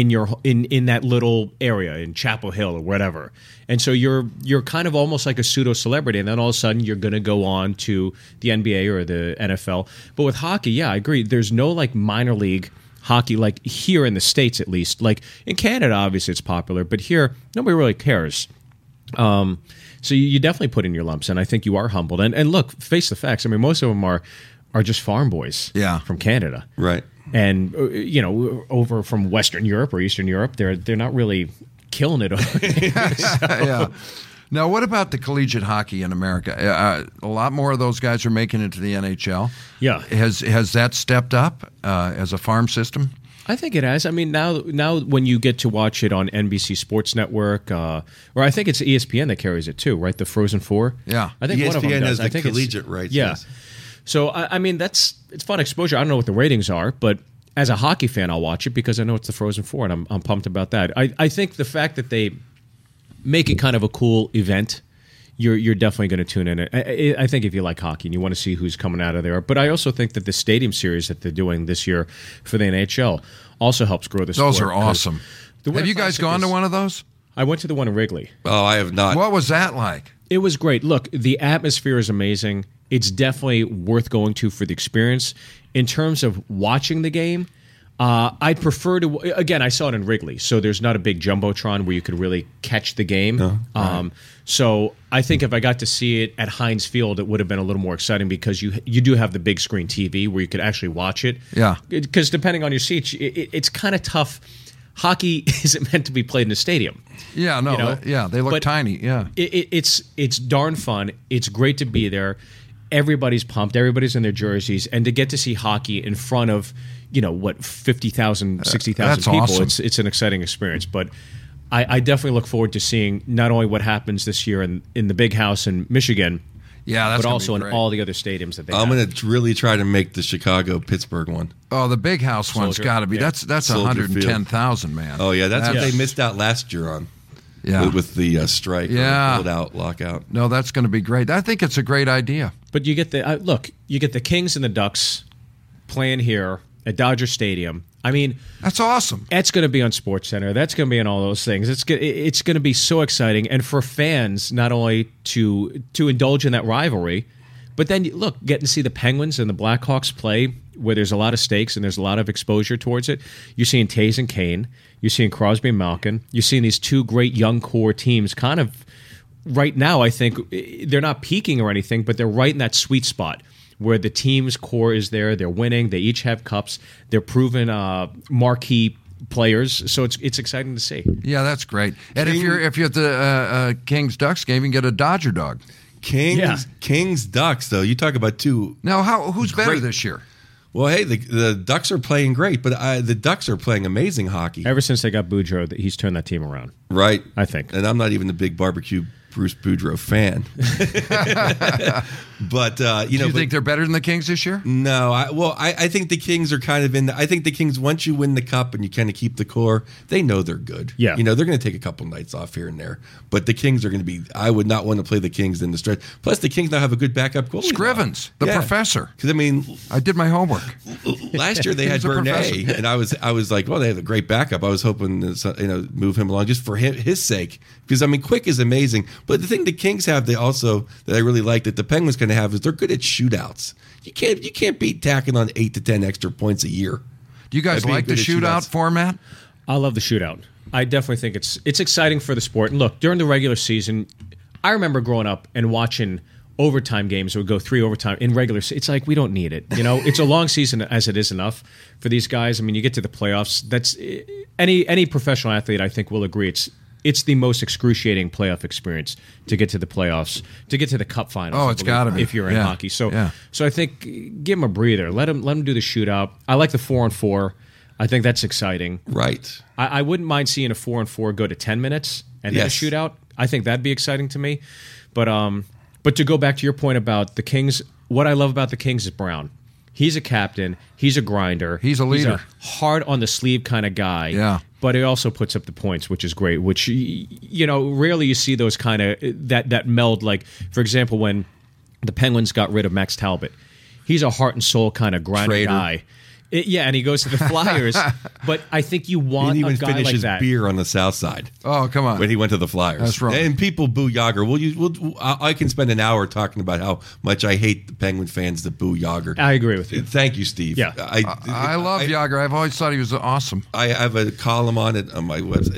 [SPEAKER 4] in that little area in Chapel Hill or whatever. And so you're kind of almost like a pseudo celebrity, and then all of a sudden you're going to go on to the NBA or the NFL. But with hockey, yeah, I agree. There's no like minor league hockey like here in the States, at least. Like in Canada, obviously it's popular, but here nobody really cares. So you definitely put in your lumps, and I think you are humbled. And look, face the facts. I mean, most of them are just farm boys from Canada.
[SPEAKER 3] Right.
[SPEAKER 4] And over from Western Europe or Eastern Europe, they're not really killing it over there.
[SPEAKER 2] Yeah. Now, what about the collegiate hockey in America? A lot more of those guys are making it to the NHL.
[SPEAKER 4] Yeah.
[SPEAKER 2] Has that stepped up as a farm system?
[SPEAKER 4] I think it has. I mean, now when you get to watch it on NBC Sports Network, or I think it's ESPN that carries it too, right? The Frozen Four.
[SPEAKER 2] Yeah.
[SPEAKER 4] I think
[SPEAKER 3] ESPN
[SPEAKER 4] one of them does.
[SPEAKER 3] has the
[SPEAKER 4] I think
[SPEAKER 3] collegiate rights.
[SPEAKER 4] Yeah.
[SPEAKER 3] Yes.
[SPEAKER 4] So I mean, it's fun exposure. I don't know what the ratings are, but as a hockey fan, I'll watch it because I know it's the Frozen Four, and I'm pumped about that. I think the fact that they make it kind of a cool event, you're definitely going to tune in. I think if you like hockey and you want to see who's coming out of there, but I also think that the stadium series that they're doing this year for the NHL also helps grow the sport.
[SPEAKER 2] Those are awesome. Have you guys gone to one of those?
[SPEAKER 4] I went to the one in Wrigley.
[SPEAKER 3] Oh, I have not.
[SPEAKER 2] What was that like?
[SPEAKER 4] It was great. Look, the atmosphere is amazing. It's definitely worth going to for the experience. In terms of watching the game, I'd prefer to. Again, I saw it in Wrigley, so there's not a big jumbotron where you could really catch the game. Right. So I think if I got to see it at Heinz Field, it would have been a little more exciting because you do have the big screen TV where you could actually watch it.
[SPEAKER 2] Yeah.
[SPEAKER 4] Because depending on your seats, it's kind of tough. Hockey isn't meant to be played in a stadium.
[SPEAKER 2] Yeah, no, they look tiny. Yeah,
[SPEAKER 4] it's darn fun. It's great to be there. Everybody's pumped. Everybody's in their jerseys, and to get to see hockey in front of 50,000, 60,000 people.
[SPEAKER 2] Awesome.
[SPEAKER 4] It's an exciting experience. But I definitely look forward to seeing not only what happens this year in the Big House in Michigan,
[SPEAKER 2] that's
[SPEAKER 4] but also in all the other stadiums that they have.
[SPEAKER 3] I'm going to really try to make the Chicago-Pittsburgh one.
[SPEAKER 2] Oh, the Big House one's got to be.
[SPEAKER 4] Yeah.
[SPEAKER 2] That's 110,000, man.
[SPEAKER 3] Oh yeah, that's what they missed out last year on. with the strike, pull it out, lockout.
[SPEAKER 2] No, that's going to be great. I think it's a great idea.
[SPEAKER 4] But you get the Kings and the Ducks playing here at Dodger Stadium. I mean,
[SPEAKER 2] that's awesome.
[SPEAKER 4] That's going to be on SportsCenter. That's going to be on all those things. It's going to be so exciting, and for fans not only to indulge in that rivalry, but then getting to see the Penguins and the Blackhawks play, where there's a lot of stakes and there's a lot of exposure towards it. You're seeing Taves and Kane. You're seeing Crosby and Malkin. You're seeing these two great young core teams. Kind of right now, I think they're not peaking or anything, but they're right in that sweet spot where the team's core is there. They're winning. They each have cups. They're proven marquee players. So it's exciting to see.
[SPEAKER 2] Yeah, that's great. And if you're at the Kings Ducks game, you can get a Dodger dog.
[SPEAKER 3] Kings Ducks, though. You talk about two.
[SPEAKER 2] Now, who's better this year?
[SPEAKER 3] Well, hey, the Ducks are playing great, but the Ducks are playing amazing hockey.
[SPEAKER 4] Ever since they got Boudreau, he's turned that team around.
[SPEAKER 3] Right.
[SPEAKER 4] I think.
[SPEAKER 3] And I'm not even a big barbecue Bruce Boudreau fan. But do
[SPEAKER 2] you think they're better than the Kings this year?
[SPEAKER 3] No, I think the Kings are kind of I think the Kings, once you win the cup and you kind of keep the core, they know they're good.
[SPEAKER 4] Yeah,
[SPEAKER 3] they're going to take a couple nights off here and there, but the Kings are going to be. I would not want to play the Kings in the stretch. Plus, the Kings now have a good backup goalie.
[SPEAKER 2] Scrivens, the professor.
[SPEAKER 3] Because
[SPEAKER 2] I did my homework.
[SPEAKER 3] Last year they had Bernay, and I was like, well, they have a great backup. I was hoping to move him along just for his sake, because Quick is amazing. But the thing the Kings have, that I really like that the Penguins kind of have, is they're good at shootouts. You can't beat tacking on 8 to 10 extra points a year.
[SPEAKER 2] Do you guys like the shootout format?
[SPEAKER 4] I love the shootout. I definitely think it's exciting for the sport. And look, during the regular season, I remember growing up and watching overtime games that would go 3 overtime in regular season. It's like, we don't need it. It's a long season as it is enough for these guys. I mean, you get to the playoffs. That's any professional athlete, I think, will agree. It's the most excruciating playoff experience to get to the playoffs, to get to the Cup finals.
[SPEAKER 2] Oh, it's got to be
[SPEAKER 4] if you're in hockey. So I think give them a breather. Let them do the shootout. I like the 4-on-4. I think that's exciting.
[SPEAKER 3] Right.
[SPEAKER 4] I wouldn't mind seeing a 4-on-4 go to 10 minutes and then a shootout. I think that'd be exciting to me. But to go back to your point about the Kings, what I love about the Kings is Brown. He's a captain. He's a grinder.
[SPEAKER 2] He's a leader.
[SPEAKER 4] He's a hard on the sleeve kind of guy.
[SPEAKER 2] Yeah.
[SPEAKER 4] But he also puts up the points, which is great. Which rarely you see those kind of that meld. Like, for example, when the Penguins got rid of Max Talbot, he's a heart and soul kind of grinder guy. And he goes to the Flyers. But I think you want a guy like that. He even finished his
[SPEAKER 3] beer on the South Side.
[SPEAKER 2] Oh, come on.
[SPEAKER 3] When he went to the Flyers.
[SPEAKER 2] That's right.
[SPEAKER 3] And people boo Jágr. I can spend an hour talking about how much I hate the Penguin fans that boo Jágr.
[SPEAKER 4] I agree with you.
[SPEAKER 3] Thank you, Steve.
[SPEAKER 4] Yeah.
[SPEAKER 2] I love Jágr. I've always thought he was awesome.
[SPEAKER 3] I have a column on it on my website.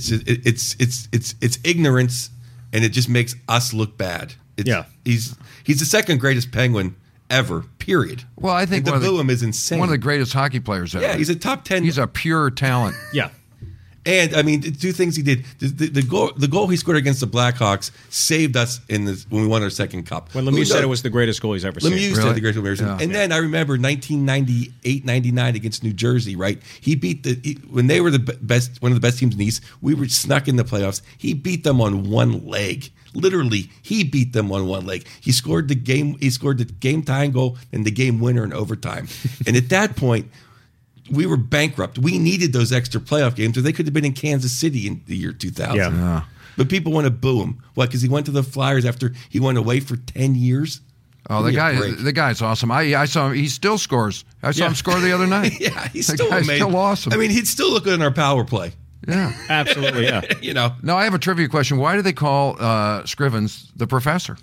[SPEAKER 3] It's ignorance, and it just makes us look bad. He's the second greatest Penguin ever, period.
[SPEAKER 2] Well, I think
[SPEAKER 3] the boom is insane.
[SPEAKER 2] One of the greatest hockey players ever.
[SPEAKER 3] Yeah, he's a top 10.
[SPEAKER 2] He's a pure talent.
[SPEAKER 4] Yeah.
[SPEAKER 3] And, I mean, 2 things he did. The goal he scored against the Blackhawks saved us when we won our second cup.
[SPEAKER 4] When Lemieux said it was the greatest goal he's ever seen.
[SPEAKER 3] Lemieux said the greatest goal he's ever seen. And then I remember 1998-99 against New Jersey, right? He beat when they were one of the best teams in the East, we were snuck in the playoffs. He beat them on one leg. Literally, he beat them on one leg. He scored the game tying goal and the game winner in overtime. And at that point, we were bankrupt. We needed those extra playoff games, or they could have been in Kansas City in the year 2000.
[SPEAKER 2] Yeah.
[SPEAKER 3] But people want to boo him. What? Because he went to the Flyers after he went away for 10 years.
[SPEAKER 2] Oh, the guy's awesome. I saw him. He still scores. I saw him score the other night.
[SPEAKER 3] Yeah, he's still amazing.
[SPEAKER 2] Still awesome.
[SPEAKER 3] I mean, he'd still look good in our power play.
[SPEAKER 2] Yeah,
[SPEAKER 4] absolutely. Yeah.
[SPEAKER 2] Now I have a trivia question. Why do they call Scrivens the professor?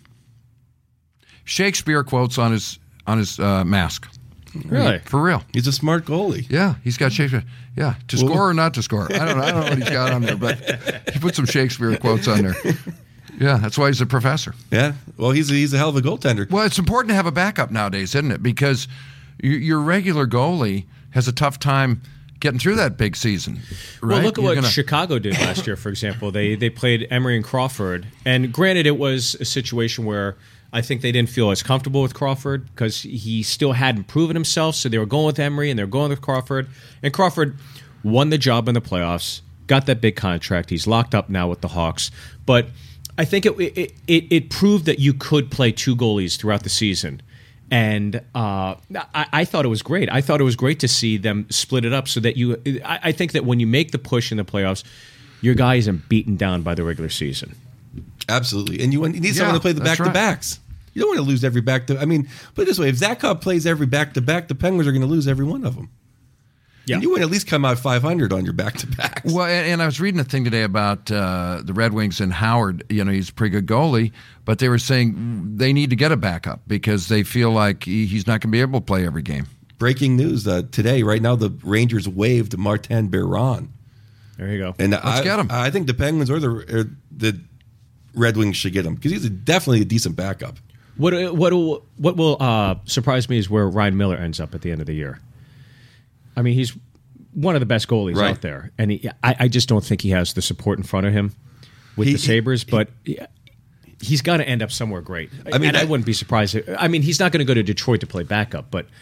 [SPEAKER 2] Shakespeare quotes on his mask.
[SPEAKER 4] Really?
[SPEAKER 2] For real.
[SPEAKER 3] He's a smart goalie.
[SPEAKER 2] Yeah, he's got Shakespeare. Yeah, score or not to score. I don't know what he's got on there, but he put some Shakespeare quotes on there. Yeah, that's why he's a professor.
[SPEAKER 3] Yeah, well, he's a hell of a goaltender.
[SPEAKER 2] Well, it's important to have a backup nowadays, isn't it? Because your regular goalie has a tough time getting through that big season. Right?
[SPEAKER 4] Well, look at what Chicago did last year, for example. They played Emery and Crawford. And granted, it was a situation where I think they didn't feel as comfortable with Crawford because he still hadn't proven himself. So they were going with Emery and they were going with Crawford. And Crawford won the job in the playoffs, got that big contract. He's locked up now with the Hawks. But I think it proved that you could play 2 goalies throughout the season. And I thought it was great. I thought it was great to see them split it up so that I think that when you make the push in the playoffs, your guy isn't beaten down by the regular season.
[SPEAKER 3] Absolutely. And you need someone to play the back-to-backs. Right. You don't want to lose every back-to... I mean, put it this way. If Zach Cobb plays every back-to-back, the Penguins are going to lose every one of them. Yeah. And you want to at least come out 500 on your back-to-backs.
[SPEAKER 2] Well, and I was reading a thing today about the Red Wings and Howard. He's a pretty good goalie, but they were saying they need to get a backup because they feel like he's not going to be able to play every game.
[SPEAKER 3] Breaking news today, right now, the Rangers waived Martin Biron.
[SPEAKER 4] There you go.
[SPEAKER 3] And
[SPEAKER 2] Let's get him.
[SPEAKER 3] I think the Penguins or the Red Wings should get him because he's definitely a decent backup.
[SPEAKER 4] What will surprise me is where Ryan Miller ends up at the end of the year. I mean, he's one of the best goalies out there, and I just don't think he has the support in front of him with the Sabres, but he's got to end up somewhere great. I mean, I wouldn't be surprised. I mean, he's not going to go to Detroit to play backup, but...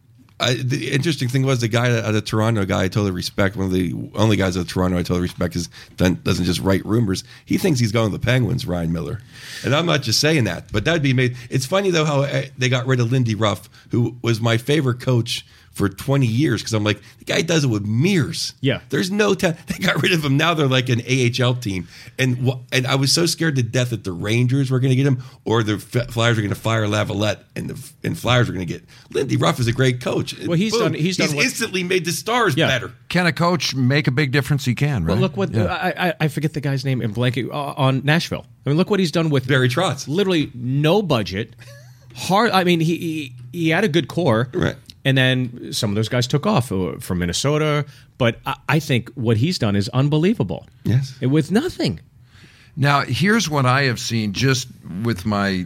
[SPEAKER 3] the interesting thing was the guy out of Toronto, guy I totally respect, one of the only guys out of Toronto I totally respect, doesn't just write rumors. He thinks he's going to the Penguins, Ryan Miller. And I'm not just saying that, but that'd be made. It's funny, though, how they got rid of Lindy Ruff, who was my favorite coach for 20 years, because I'm like, the guy does it with mirrors.
[SPEAKER 4] Yeah.
[SPEAKER 3] There's no time. They got rid of him. Now they're like an AHL team. And I was so scared to death that the Rangers were going to get him or the Flyers were going to fire Lavalette and Flyers were going to get. Lindy Ruff is a great coach.
[SPEAKER 4] Well, he's
[SPEAKER 3] instantly made the Stars better.
[SPEAKER 2] Can a coach make a big difference? He can, right?
[SPEAKER 4] Well, look what I forget the guy's name in blanket on Nashville. I mean, look what he's done with
[SPEAKER 3] Barry Trotz.
[SPEAKER 4] Literally no budget. Hard. I mean, he had a good core.
[SPEAKER 3] Right.
[SPEAKER 4] And then some of those guys took off from Minnesota. But I think what he's done is unbelievable.
[SPEAKER 3] Yes.
[SPEAKER 4] With nothing.
[SPEAKER 2] Now, here's what I have seen just with my,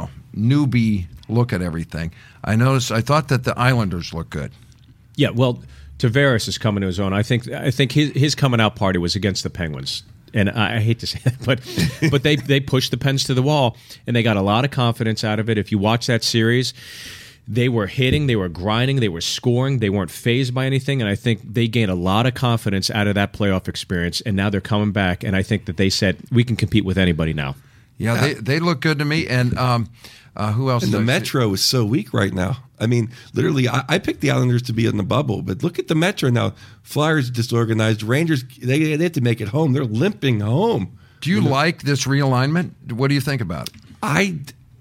[SPEAKER 2] newbie look at everything. I thought that the Islanders look good.
[SPEAKER 4] Yeah, well, Tavares is coming to his own. I think his coming out party was against the Penguins. And I hate to say that, but they pushed the Pens to the wall, and they got a lot of confidence out of it. If you watch that series, they were hitting, they were grinding, they were scoring, they weren't fazed by anything, and I think they gained a lot of confidence out of that playoff experience, and now they're coming back, and I think that they said, we can compete with anybody now.
[SPEAKER 2] Yeah, they look good to me, and who else?
[SPEAKER 3] And the Metro is so weak right now. I mean, literally, I picked the Islanders to be in the bubble, but look at the Metro now. Flyers disorganized. Rangers, they have to make it home. They're limping home.
[SPEAKER 2] Do you like this realignment? What do you think about it?
[SPEAKER 3] I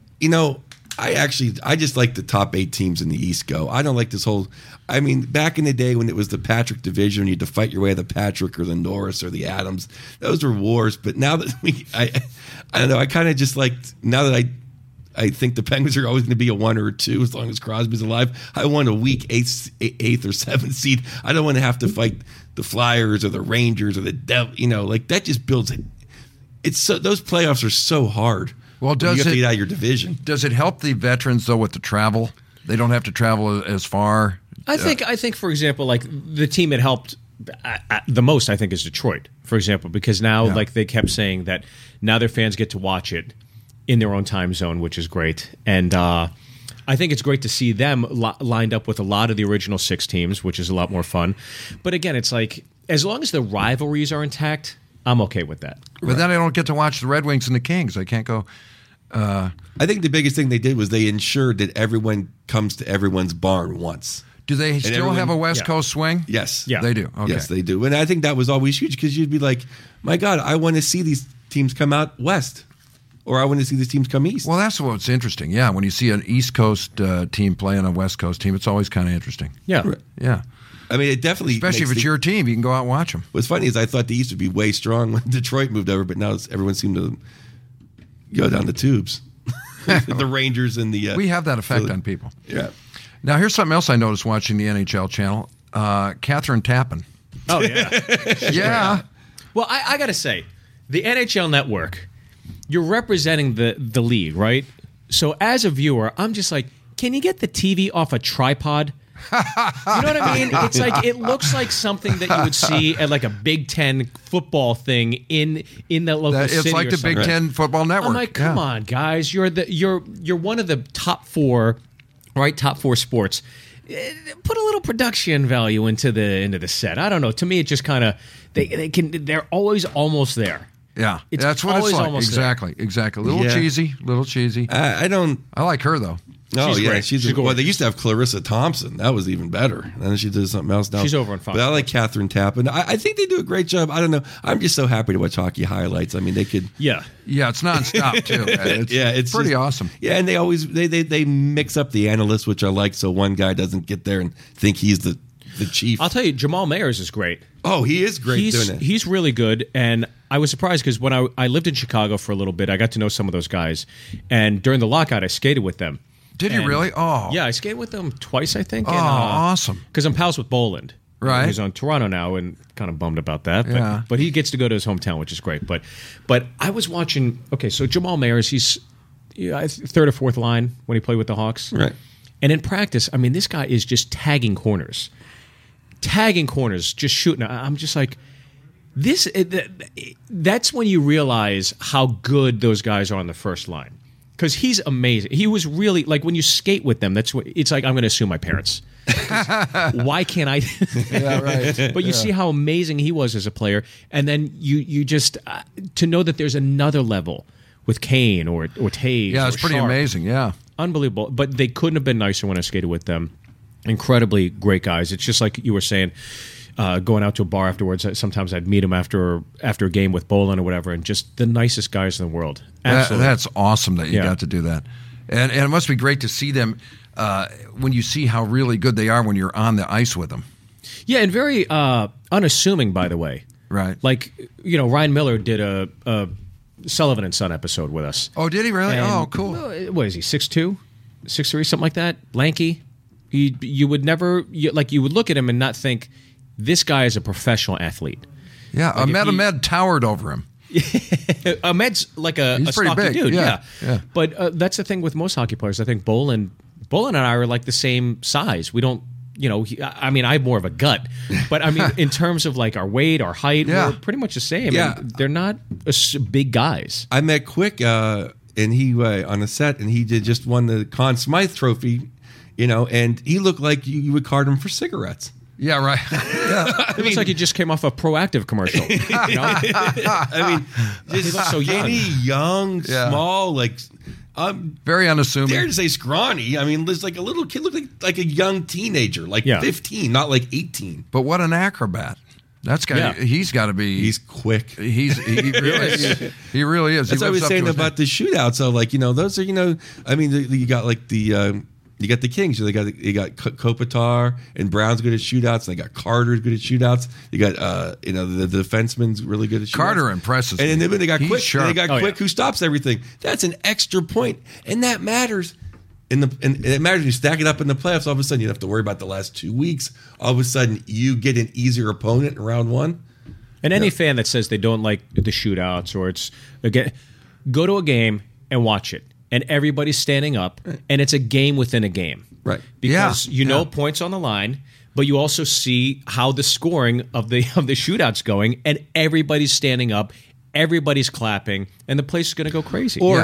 [SPEAKER 3] just like the top 8 teams in the East go. I don't like this whole. I mean, back in the day when it was the Patrick division, you had to fight your way to the Patrick or the Norris or the Adams. Those were wars. But now that I don't know. I kind of just like now that I think the Penguins are always going to be a 1 or a 2 as long as Crosby's alive. I want a weak 8th or 7th seed. I don't want to have to fight the Flyers or the Rangers or the Devils. Like that just builds it. It's so those playoffs are so hard.
[SPEAKER 2] Well,
[SPEAKER 3] you have to get out of your division.
[SPEAKER 2] Does it help the veterans though with the travel? They don't have to travel as far.
[SPEAKER 4] I think, for example, like the team that helped the most, I think, is Detroit, for example, because now, like they kept saying that now their fans get to watch it in their own time zone, which is great, and I think it's great to see them lined up with a lot of the original 6 teams, which is a lot more fun. But again, it's like as long as the rivalries are intact, I'm okay with that.
[SPEAKER 2] But then I don't get to watch the Red Wings and the Kings. I can't go.
[SPEAKER 3] I think the biggest thing they did was they ensured that everyone comes to everyone's barn once.
[SPEAKER 2] Do they still have a West Coast swing?
[SPEAKER 3] Yes.
[SPEAKER 2] Yeah. They do. Okay.
[SPEAKER 3] Yes, they do. And I think that was always huge because you'd be like, my God, I want to see these teams come out west. Or I want to see these teams come east.
[SPEAKER 2] Well, that's what's interesting. Yeah, when you see an East Coast team playing a West Coast team, it's always kind of interesting.
[SPEAKER 4] Yeah.
[SPEAKER 2] Yeah.
[SPEAKER 3] I mean, it definitely
[SPEAKER 2] especially if it's your team, you can go out and watch them.
[SPEAKER 3] What's funny is I thought the East would be way strong when Detroit moved over, but now everyone seemed to go down the tubes. The Rangers and the
[SPEAKER 2] we have that effect on people.
[SPEAKER 3] Yeah.
[SPEAKER 2] Now here's something else I noticed watching the NHL channel. Catherine Tappan.
[SPEAKER 4] Oh yeah.
[SPEAKER 2] Yeah.
[SPEAKER 4] Well, I got to say, the NHL Network, you're representing the league, right? So as a viewer, I'm just like, can you get the TV off a tripod? You know what I mean? It's like it looks like something that you would see at like a Big Ten football thing in the local city.
[SPEAKER 2] It's like the Big Ten football network.
[SPEAKER 4] I'm like, come on, guys, you're one of the top 4, right? Top 4 sports. Put a little production value into the set. I don't know. To me, it just kind of they're always almost there.
[SPEAKER 2] Yeah, that's what it's like. Exactly. A little cheesy.
[SPEAKER 3] I don't.
[SPEAKER 2] I like her though.
[SPEAKER 3] Oh,
[SPEAKER 4] she's
[SPEAKER 3] yeah.
[SPEAKER 4] great.
[SPEAKER 3] She's well, they used to have Clarissa Thompson. That was even better. And then she did something else now.
[SPEAKER 4] She's over on Fox.
[SPEAKER 3] But I like Catherine Tappan. I think they do a great job. I don't know. I'm just so happy to watch hockey highlights. I mean, they could.
[SPEAKER 4] Yeah.
[SPEAKER 2] Yeah, it's nonstop, too. It's pretty awesome.
[SPEAKER 3] Yeah, and they always they mix up the analysts, which I like, so one guy doesn't get there and think he's the chief.
[SPEAKER 4] I'll tell you, Jamal Mayers is great.
[SPEAKER 3] Oh, he is great doing it.
[SPEAKER 4] He's really good, and I was surprised because when I lived in Chicago for a little bit, I got to know some of those guys, and during the lockout, I skated with them.
[SPEAKER 2] Did you really? Oh.
[SPEAKER 4] Yeah, I skated with them twice, I think.
[SPEAKER 2] Oh, awesome.
[SPEAKER 4] Because I'm pals with Boland.
[SPEAKER 2] Right.
[SPEAKER 4] He's on Toronto now and kind of bummed about that. But,
[SPEAKER 2] Yeah.
[SPEAKER 4] but he gets to go to his hometown, which is great. But I was watching, okay, so Jamal Mayers, he's third or fourth line when he played with the Hawks.
[SPEAKER 3] Right.
[SPEAKER 4] And in practice, I mean, this guy is just tagging corners, just shooting. I'm just like, that's when you realize how good those guys are on the first line. Because he's amazing. He was really, like, when you skate with them, it's like, I'm going to sue my parents. Why can't I?
[SPEAKER 2] Yeah, right.
[SPEAKER 4] But you see how amazing he was as a player. And then you just, to know that there's another level with Kane or Taves.
[SPEAKER 2] Yeah, it's pretty
[SPEAKER 4] Sharp.
[SPEAKER 2] amazing, yeah.
[SPEAKER 4] Unbelievable. But they couldn't have been nicer when I skated with them. Incredibly great guys. It's just like you were saying, going out to a bar afterwards. Sometimes I'd meet them after a game with Boland or whatever, and just the nicest guys in the world. Absolutely.
[SPEAKER 2] That's awesome that you got to do that. And it must be great to see them when you see how really good they are when you're on the ice with them.
[SPEAKER 4] Yeah, and very unassuming, by the way.
[SPEAKER 2] Right.
[SPEAKER 4] Like, Ryan Miller did a Sullivan and Son episode with us.
[SPEAKER 2] Oh, did he really?
[SPEAKER 4] And,
[SPEAKER 2] cool.
[SPEAKER 4] What is he, 6'2", 6'3", something like that? Lanky. You would never, you would look at him and not think, this guy is a professional athlete.
[SPEAKER 2] Yeah, Ahmed towered over him.
[SPEAKER 4] Ahmed's like
[SPEAKER 2] He's
[SPEAKER 4] a
[SPEAKER 2] pretty
[SPEAKER 4] stocky
[SPEAKER 2] big.
[SPEAKER 4] dude,
[SPEAKER 2] Yeah.
[SPEAKER 4] But that's the thing with most hockey players. I think Boland and I are like the same size. We don't, I mean, I have more of a gut. But I mean, in terms of like our weight, our height, we're pretty much the same.
[SPEAKER 3] Yeah.
[SPEAKER 4] And they're not big guys.
[SPEAKER 3] I met Quick, and he on a set, and he just won the Conn Smythe Trophy, and he looked like you would card him for cigarettes.
[SPEAKER 2] Yeah, right.
[SPEAKER 4] It looks like he just came off a Proactive commercial.
[SPEAKER 3] I mean, just
[SPEAKER 4] so
[SPEAKER 3] skinny, young, small, like
[SPEAKER 2] very unassuming.
[SPEAKER 3] Dare to say scrawny. I mean, there's like a little kid, looked like a young teenager, like 15, not like 18.
[SPEAKER 2] But what an acrobat! That's got. He's got to be.
[SPEAKER 3] He's quick.
[SPEAKER 2] He really is.
[SPEAKER 3] That's what I was saying about the shootouts. So like those are I mean you got like the. You got the Kings. You got Kopitar and Brown's good at shootouts. And they got Carter's good at shootouts. You got the defenseman's really good at shootouts.
[SPEAKER 2] Carter impresses me.
[SPEAKER 3] And then they got Quick.
[SPEAKER 2] Sharp.
[SPEAKER 3] And they got Quick who stops everything. That's an extra point, and that matters. And it matters when you stack it up in the playoffs. All of a sudden, you don't have to worry about the last 2 weeks. All of a sudden, you get an easier opponent in round one.
[SPEAKER 4] And any fan that says they don't like the shootouts or it's again, go to a game and watch it. And everybody's standing up, and it's a game within a game.
[SPEAKER 3] Right.
[SPEAKER 4] Because points on the line, but you also see how the scoring of the shootouts going, and everybody's standing up, everybody's clapping, and the place is going to go crazy.
[SPEAKER 3] Or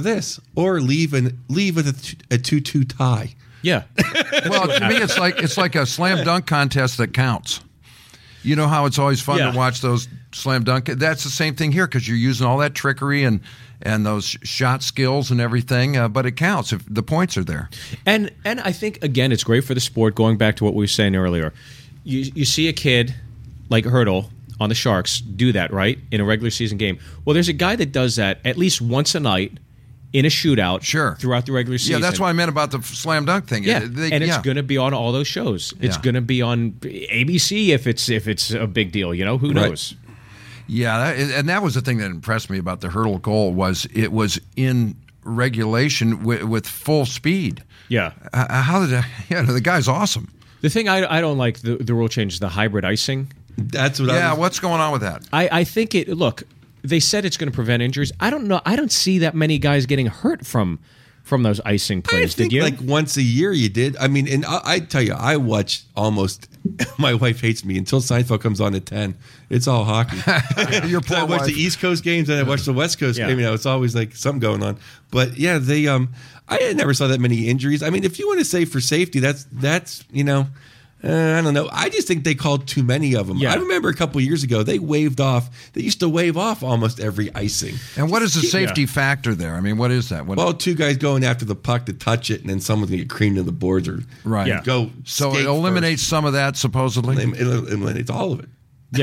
[SPEAKER 3] leave with a 2-2 tie.
[SPEAKER 4] Yeah.
[SPEAKER 2] Well, to me, it's like a slam dunk contest that counts. You know how it's always fun to watch those slam dunk. That's the same thing here because you're using all that trickery and those shot skills and everything, but it counts if the points are there.
[SPEAKER 4] And I think, again, it's great for the sport, going back to what we were saying earlier. You see a kid like Hurdle on the Sharks do that, right, in a regular season game. Well, there's a guy that does that at least once a night in a shootout throughout the regular season.
[SPEAKER 2] Yeah, that's what I meant about the slam dunk thing.
[SPEAKER 4] Yeah, it's going to be on all those shows. It's going to be on ABC if it's a big deal. Who knows?
[SPEAKER 2] Yeah, and that was the thing that impressed me about the Hurdle goal was it was in regulation with full speed.
[SPEAKER 4] Yeah.
[SPEAKER 2] How did the guy's awesome.
[SPEAKER 4] The thing I don't like the rule change is the hybrid icing.
[SPEAKER 3] That's what.
[SPEAKER 2] What's going on with that?
[SPEAKER 4] I think it. Look, they said it's going to prevent injuries. I don't know. I don't see that many guys getting hurt from those icing plays.
[SPEAKER 3] I think
[SPEAKER 4] did you?
[SPEAKER 3] Like once a year you did. I mean, and I tell you, I watch almost. My wife hates me until Seinfeld comes on at 10. It's all hockey.
[SPEAKER 2] Your poor
[SPEAKER 3] I watch
[SPEAKER 2] wife.
[SPEAKER 3] the East Coast games and I watch the West Coast game. It's always like something going on. But yeah, I never saw that many injuries. I mean, if you want to say for safety, that's I don't know. I just think they called too many of them.
[SPEAKER 4] Yeah.
[SPEAKER 3] I remember a couple of years ago, they used to wave off almost every icing.
[SPEAKER 2] And what is the safety factor there? I mean, what is that?
[SPEAKER 3] Well, two guys going after the puck to touch it, and then someone's going to get creamed to the boards or go.
[SPEAKER 2] So it eliminates some of that, supposedly?
[SPEAKER 3] It eliminates all of it.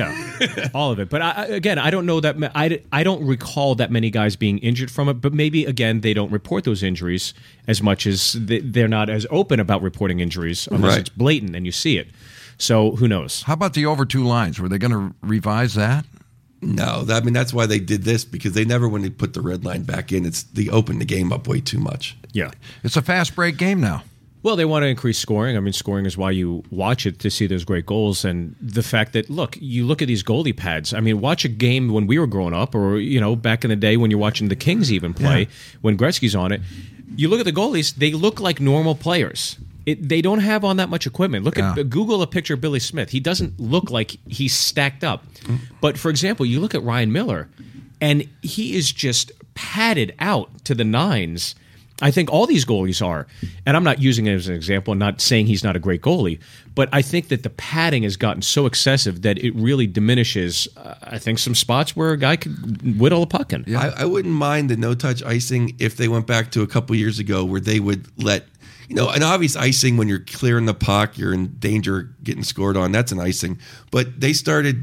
[SPEAKER 4] Yeah, all of it. But I don't know that. I don't recall that many guys being injured from it. But maybe again, they don't report those injuries as much as they're not as open about reporting injuries unless it's blatant and you see it. So who knows?
[SPEAKER 2] How about the over two lines? Were they going to revise that?
[SPEAKER 3] No, that's why they did this, because they never, when they put the red line back in, they opened the game up way too much.
[SPEAKER 4] Yeah,
[SPEAKER 2] it's a fast break game now.
[SPEAKER 4] Well, they want to increase scoring. I mean, scoring is why you watch it, to see those great goals. And the fact that, you look at these goalie pads. I mean, watch a game when we were growing up, or, back in the day when you're watching the Kings even play, when Gretzky's on it. You look at the goalies, they look like normal players. They don't have on that much equipment. Google a picture of Billy Smith. He doesn't look like he's stacked up. But, for example, you look at Ryan Miller, and he is just padded out to the nines. I think all these goalies are, and I'm not using it as an example, I'm not saying he's not a great goalie, but I think that the padding has gotten so excessive that it really diminishes, I think, some spots where a guy could whittle a puck in.
[SPEAKER 3] Yeah. I wouldn't mind the no-touch icing if they went back to a couple years ago where they would let, an obvious icing when you're clearing the puck, you're in danger of getting scored on, that's an icing. But they started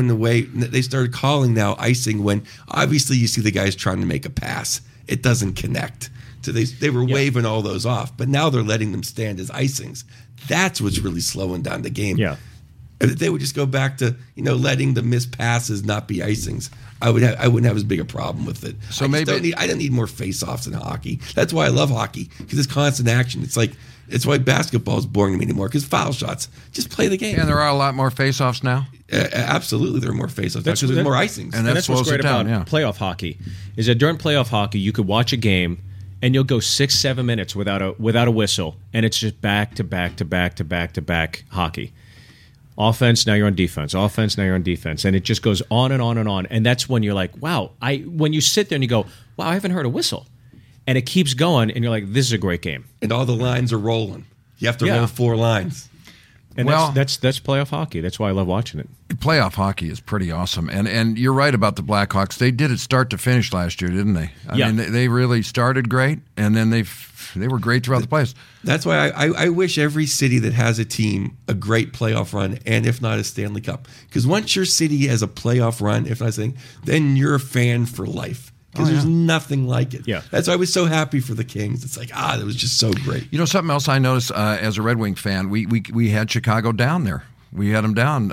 [SPEAKER 3] they started calling now icing when obviously you see the guys trying to make a pass. It doesn't connect. So they were waving all those off, but now they're letting them stand as icings. That's what's really slowing down the game.
[SPEAKER 4] Yeah,
[SPEAKER 3] if they would just go back to letting the missed passes not be icings, I wouldn't have as big a problem with it. So I don't need more face-offs in hockey. That's why I love hockey, because it's constant action. It's why basketball is boring to me anymore, because foul shots. Just play the game.
[SPEAKER 2] And there are a lot more face-offs now.
[SPEAKER 3] Absolutely, there are more face-offs because there's more icings,
[SPEAKER 4] and that's what's great about playoff hockey. Is that during playoff hockey you could watch a game and you'll go 6-7 minutes without a whistle, and it's just back to back to back to back to back hockey. Offense, now you're on defense. Offense, now you're on defense, and it just goes on and on and on. And that's when you're like, wow. When you sit there and you go, wow, I haven't heard a whistle, and it keeps going, and you're like, this is a great game.
[SPEAKER 3] And all the lines are rolling. You have to roll 4 lines.
[SPEAKER 4] And that's playoff hockey. That's why I love watching it.
[SPEAKER 2] Playoff hockey is pretty awesome. And you're right about the Blackhawks. They did it start to finish last year, didn't they? I mean, they really started great, and then they were great throughout the playoffs.
[SPEAKER 3] That's why I wish every city that has a team a great playoff run, and if not a Stanley Cup. Because once your city has a playoff run, if not saying, then you're a fan for life. Because there's nothing like it.
[SPEAKER 4] Yeah.
[SPEAKER 3] That's why I was so happy for the Kings. It's like, that was just so great.
[SPEAKER 2] Something else I noticed as a Red Wing fan, we had Chicago down there. We had them down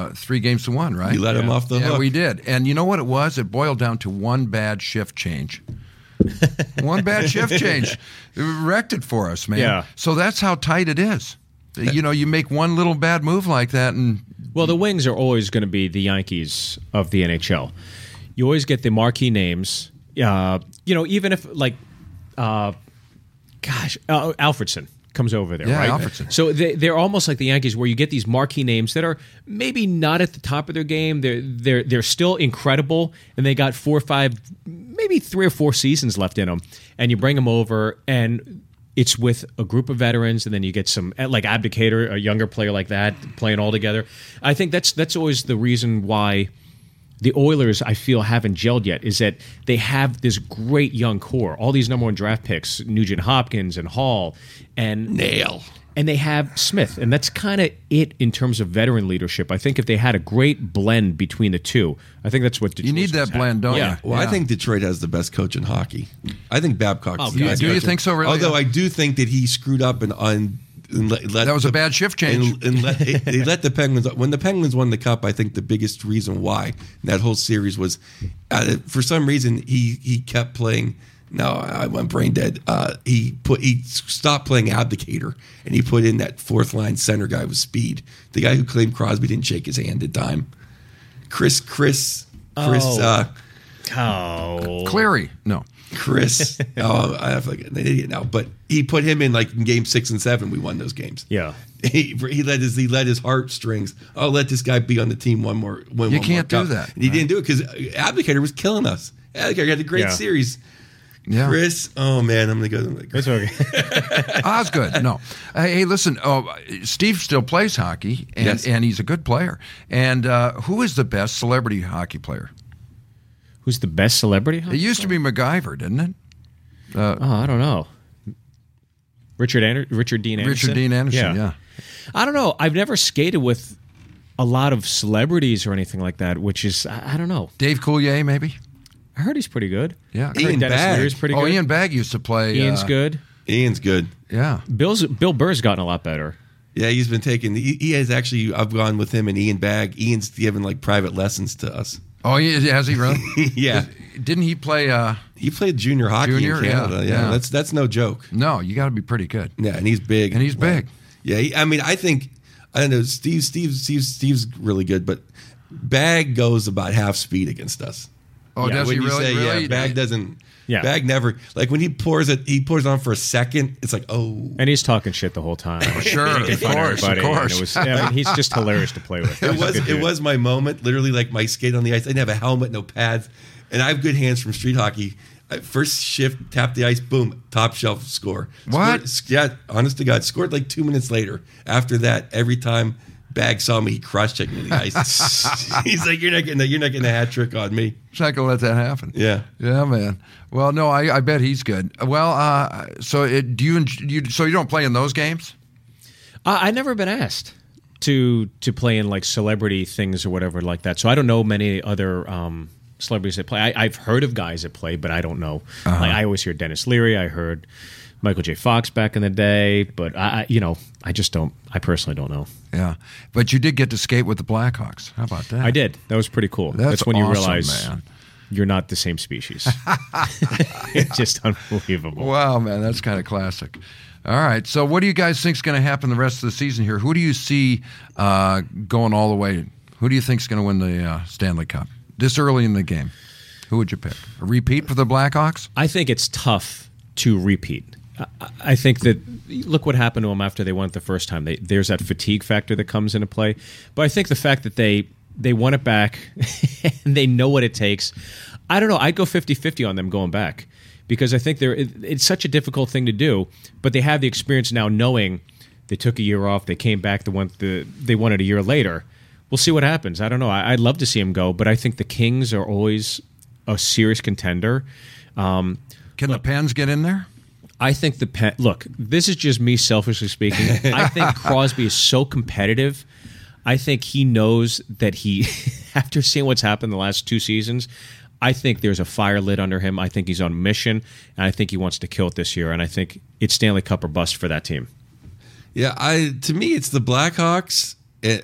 [SPEAKER 2] 3-1, right?
[SPEAKER 3] You let them off the hook.
[SPEAKER 2] Yeah, we did. And you know what it was? It boiled down to one bad shift change. One bad shift change. It wrecked it for us, man.
[SPEAKER 4] Yeah.
[SPEAKER 2] So that's how tight it is. You make one little bad move like that, and
[SPEAKER 4] well, the Wings are always going to be the Yankees of the NHL. You always get the marquee names. Even if Alfredson comes over there, right?
[SPEAKER 2] Alfredson.
[SPEAKER 4] So they're almost like the Yankees, where you get these marquee names that are maybe not at the top of their game. They're still incredible, and they got 4 or 5, maybe 3 or 4 seasons left in them. And you bring them over, and it's with a group of veterans, and then you get some like Abdicator, a younger player like that, playing all together. I think that's always the reason why the Oilers, I feel, haven't gelled yet, is that they have this great young core. All these number 1 draft picks, Nugent Hopkins and Hall and
[SPEAKER 3] Nail.
[SPEAKER 4] And they have Smith. And that's kind of it in terms of veteran leadership. I think if they had a great blend between the two, I think that's what Detroit.
[SPEAKER 2] You need that blend, don't you?
[SPEAKER 3] Well, I think Detroit has the best coach in hockey. I think Babcock's the best
[SPEAKER 2] Do
[SPEAKER 3] coach.
[SPEAKER 2] you think so, really?
[SPEAKER 3] Although I do think that he screwed up that
[SPEAKER 2] was a bad shift change.
[SPEAKER 3] They let the Penguins. When the Penguins won the Cup, I think the biggest reason why that whole series was, for some reason, he kept playing. No, I went brain dead. He stopped playing Abdicator, and he put in that 4th line center guy with speed. The guy who claimed Crosby didn't shake his hand at time. Chris.
[SPEAKER 2] Cleary. No.
[SPEAKER 3] Chris, I have like an idiot now, but he put him in like in game 6 and 7. We won those games.
[SPEAKER 4] Yeah,
[SPEAKER 3] he let his heartstrings. Oh, let this guy be on the team one more.
[SPEAKER 2] You can't do that.
[SPEAKER 3] And he didn't do it because Abdicator was killing us. Abdicator had a great series.
[SPEAKER 2] Yeah.
[SPEAKER 3] Chris, oh man, I'm going to go.
[SPEAKER 4] It's okay.
[SPEAKER 2] Osgood, no. Hey, listen, Steve still plays hockey, and he's a good player. And who is the best celebrity hockey player?
[SPEAKER 4] Who's the best celebrity hockey
[SPEAKER 2] It used to be MacGyver, didn't it?
[SPEAKER 4] I don't know. Richard Dean Anderson?
[SPEAKER 2] Richard Dean Anderson, yeah.
[SPEAKER 4] I don't know. I've never skated with a lot of celebrities or anything like that, which is, I don't know.
[SPEAKER 2] Dave Coulier, maybe?
[SPEAKER 4] I heard he's pretty good.
[SPEAKER 2] Yeah.
[SPEAKER 3] Ian
[SPEAKER 4] Dennis
[SPEAKER 3] Bagg.
[SPEAKER 4] Leary's pretty good.
[SPEAKER 2] Ian Bagg used to play.
[SPEAKER 4] Ian's good.
[SPEAKER 3] Ian's good.
[SPEAKER 2] Yeah.
[SPEAKER 4] Bill Burr's gotten a lot better.
[SPEAKER 3] Yeah, he's been taking. He has actually. I've gone with him and Ian Bagg. Ian's given like private lessons to us.
[SPEAKER 2] Oh, has he really?
[SPEAKER 3] Yeah.
[SPEAKER 2] Didn't he play?
[SPEAKER 3] He played junior hockey in Canada. Yeah. That's no joke.
[SPEAKER 2] No, you got to be pretty good.
[SPEAKER 3] Yeah, and he's big.
[SPEAKER 2] And he's big.
[SPEAKER 3] Yeah, I think I don't know. Steve's really good, but Bagg goes about half speed against us.
[SPEAKER 2] Oh, does
[SPEAKER 3] when
[SPEAKER 2] he
[SPEAKER 3] you
[SPEAKER 2] really?
[SPEAKER 3] say,
[SPEAKER 2] really?
[SPEAKER 3] Yeah, Bagg doesn't.
[SPEAKER 4] Yeah.
[SPEAKER 3] Bagg never, like when he pours it on for a second. It's like, oh.
[SPEAKER 4] And he's talking shit the whole time.
[SPEAKER 2] Sure, of course.
[SPEAKER 4] He's just hilarious to play with.
[SPEAKER 3] It was my moment, literally like my skate on the ice. I didn't have a helmet, no pads, and I have good hands from street hockey. First shift, tap the ice, boom, top shelf score.
[SPEAKER 2] What?
[SPEAKER 3] Yeah, honest to God, scored like 2 minutes later. After that, every time Bagg saw me, he cross-checked me on the ice. He's like, "You're not getting a hat trick on me."
[SPEAKER 2] It's not gonna let that happen.
[SPEAKER 3] Yeah,
[SPEAKER 2] man. Well, no, I bet he's good. Well, so so you don't play in those games?
[SPEAKER 4] I've never been asked to play in like celebrity things or whatever like that. So I don't know many other celebrities that play. I've heard of guys that play, but I don't know. Like I always hear Dennis Leary. I heard Michael J. Fox back in the day, but I just don't. I personally don't know.
[SPEAKER 2] Yeah, but you did get to skate with the Blackhawks. How about that?
[SPEAKER 4] I did. That was pretty cool. That's when
[SPEAKER 2] awesome,
[SPEAKER 4] you realize,
[SPEAKER 2] man,
[SPEAKER 4] you're not the same species. It's just unbelievable.
[SPEAKER 2] Wow, man, that's kind of classic. All right, so what do you guys think is going to happen the rest of the season here? Who do you see going all the way? Who do you think is going to win the Stanley Cup this early in the game? Who would you pick? A repeat for the Blackhawks?
[SPEAKER 4] I think it's tough to repeat. I think that look what happened to them after they won it the first time. There's that fatigue factor that comes into play. But I think the fact that they won it back and they know what it takes, I don't know. I'd go 50-50 on them going back because I think it's such a difficult thing to do. But they have the experience now knowing they took a year off, they came back, they won it a year later. We'll see what happens. I don't know. I'd love to see them go, but I think the Kings are always a serious contender.
[SPEAKER 2] Can the Pens get in there?
[SPEAKER 4] I think look, this is just me selfishly speaking. I think Crosby is so competitive. I think he knows that after seeing what's happened the last 2 seasons, I think there's a fire lit under him. I think he's on a mission, and I think he wants to kill it this year. And I think it's Stanley Cup or bust for that team.
[SPEAKER 3] Yeah, to me, it's the Blackhawks.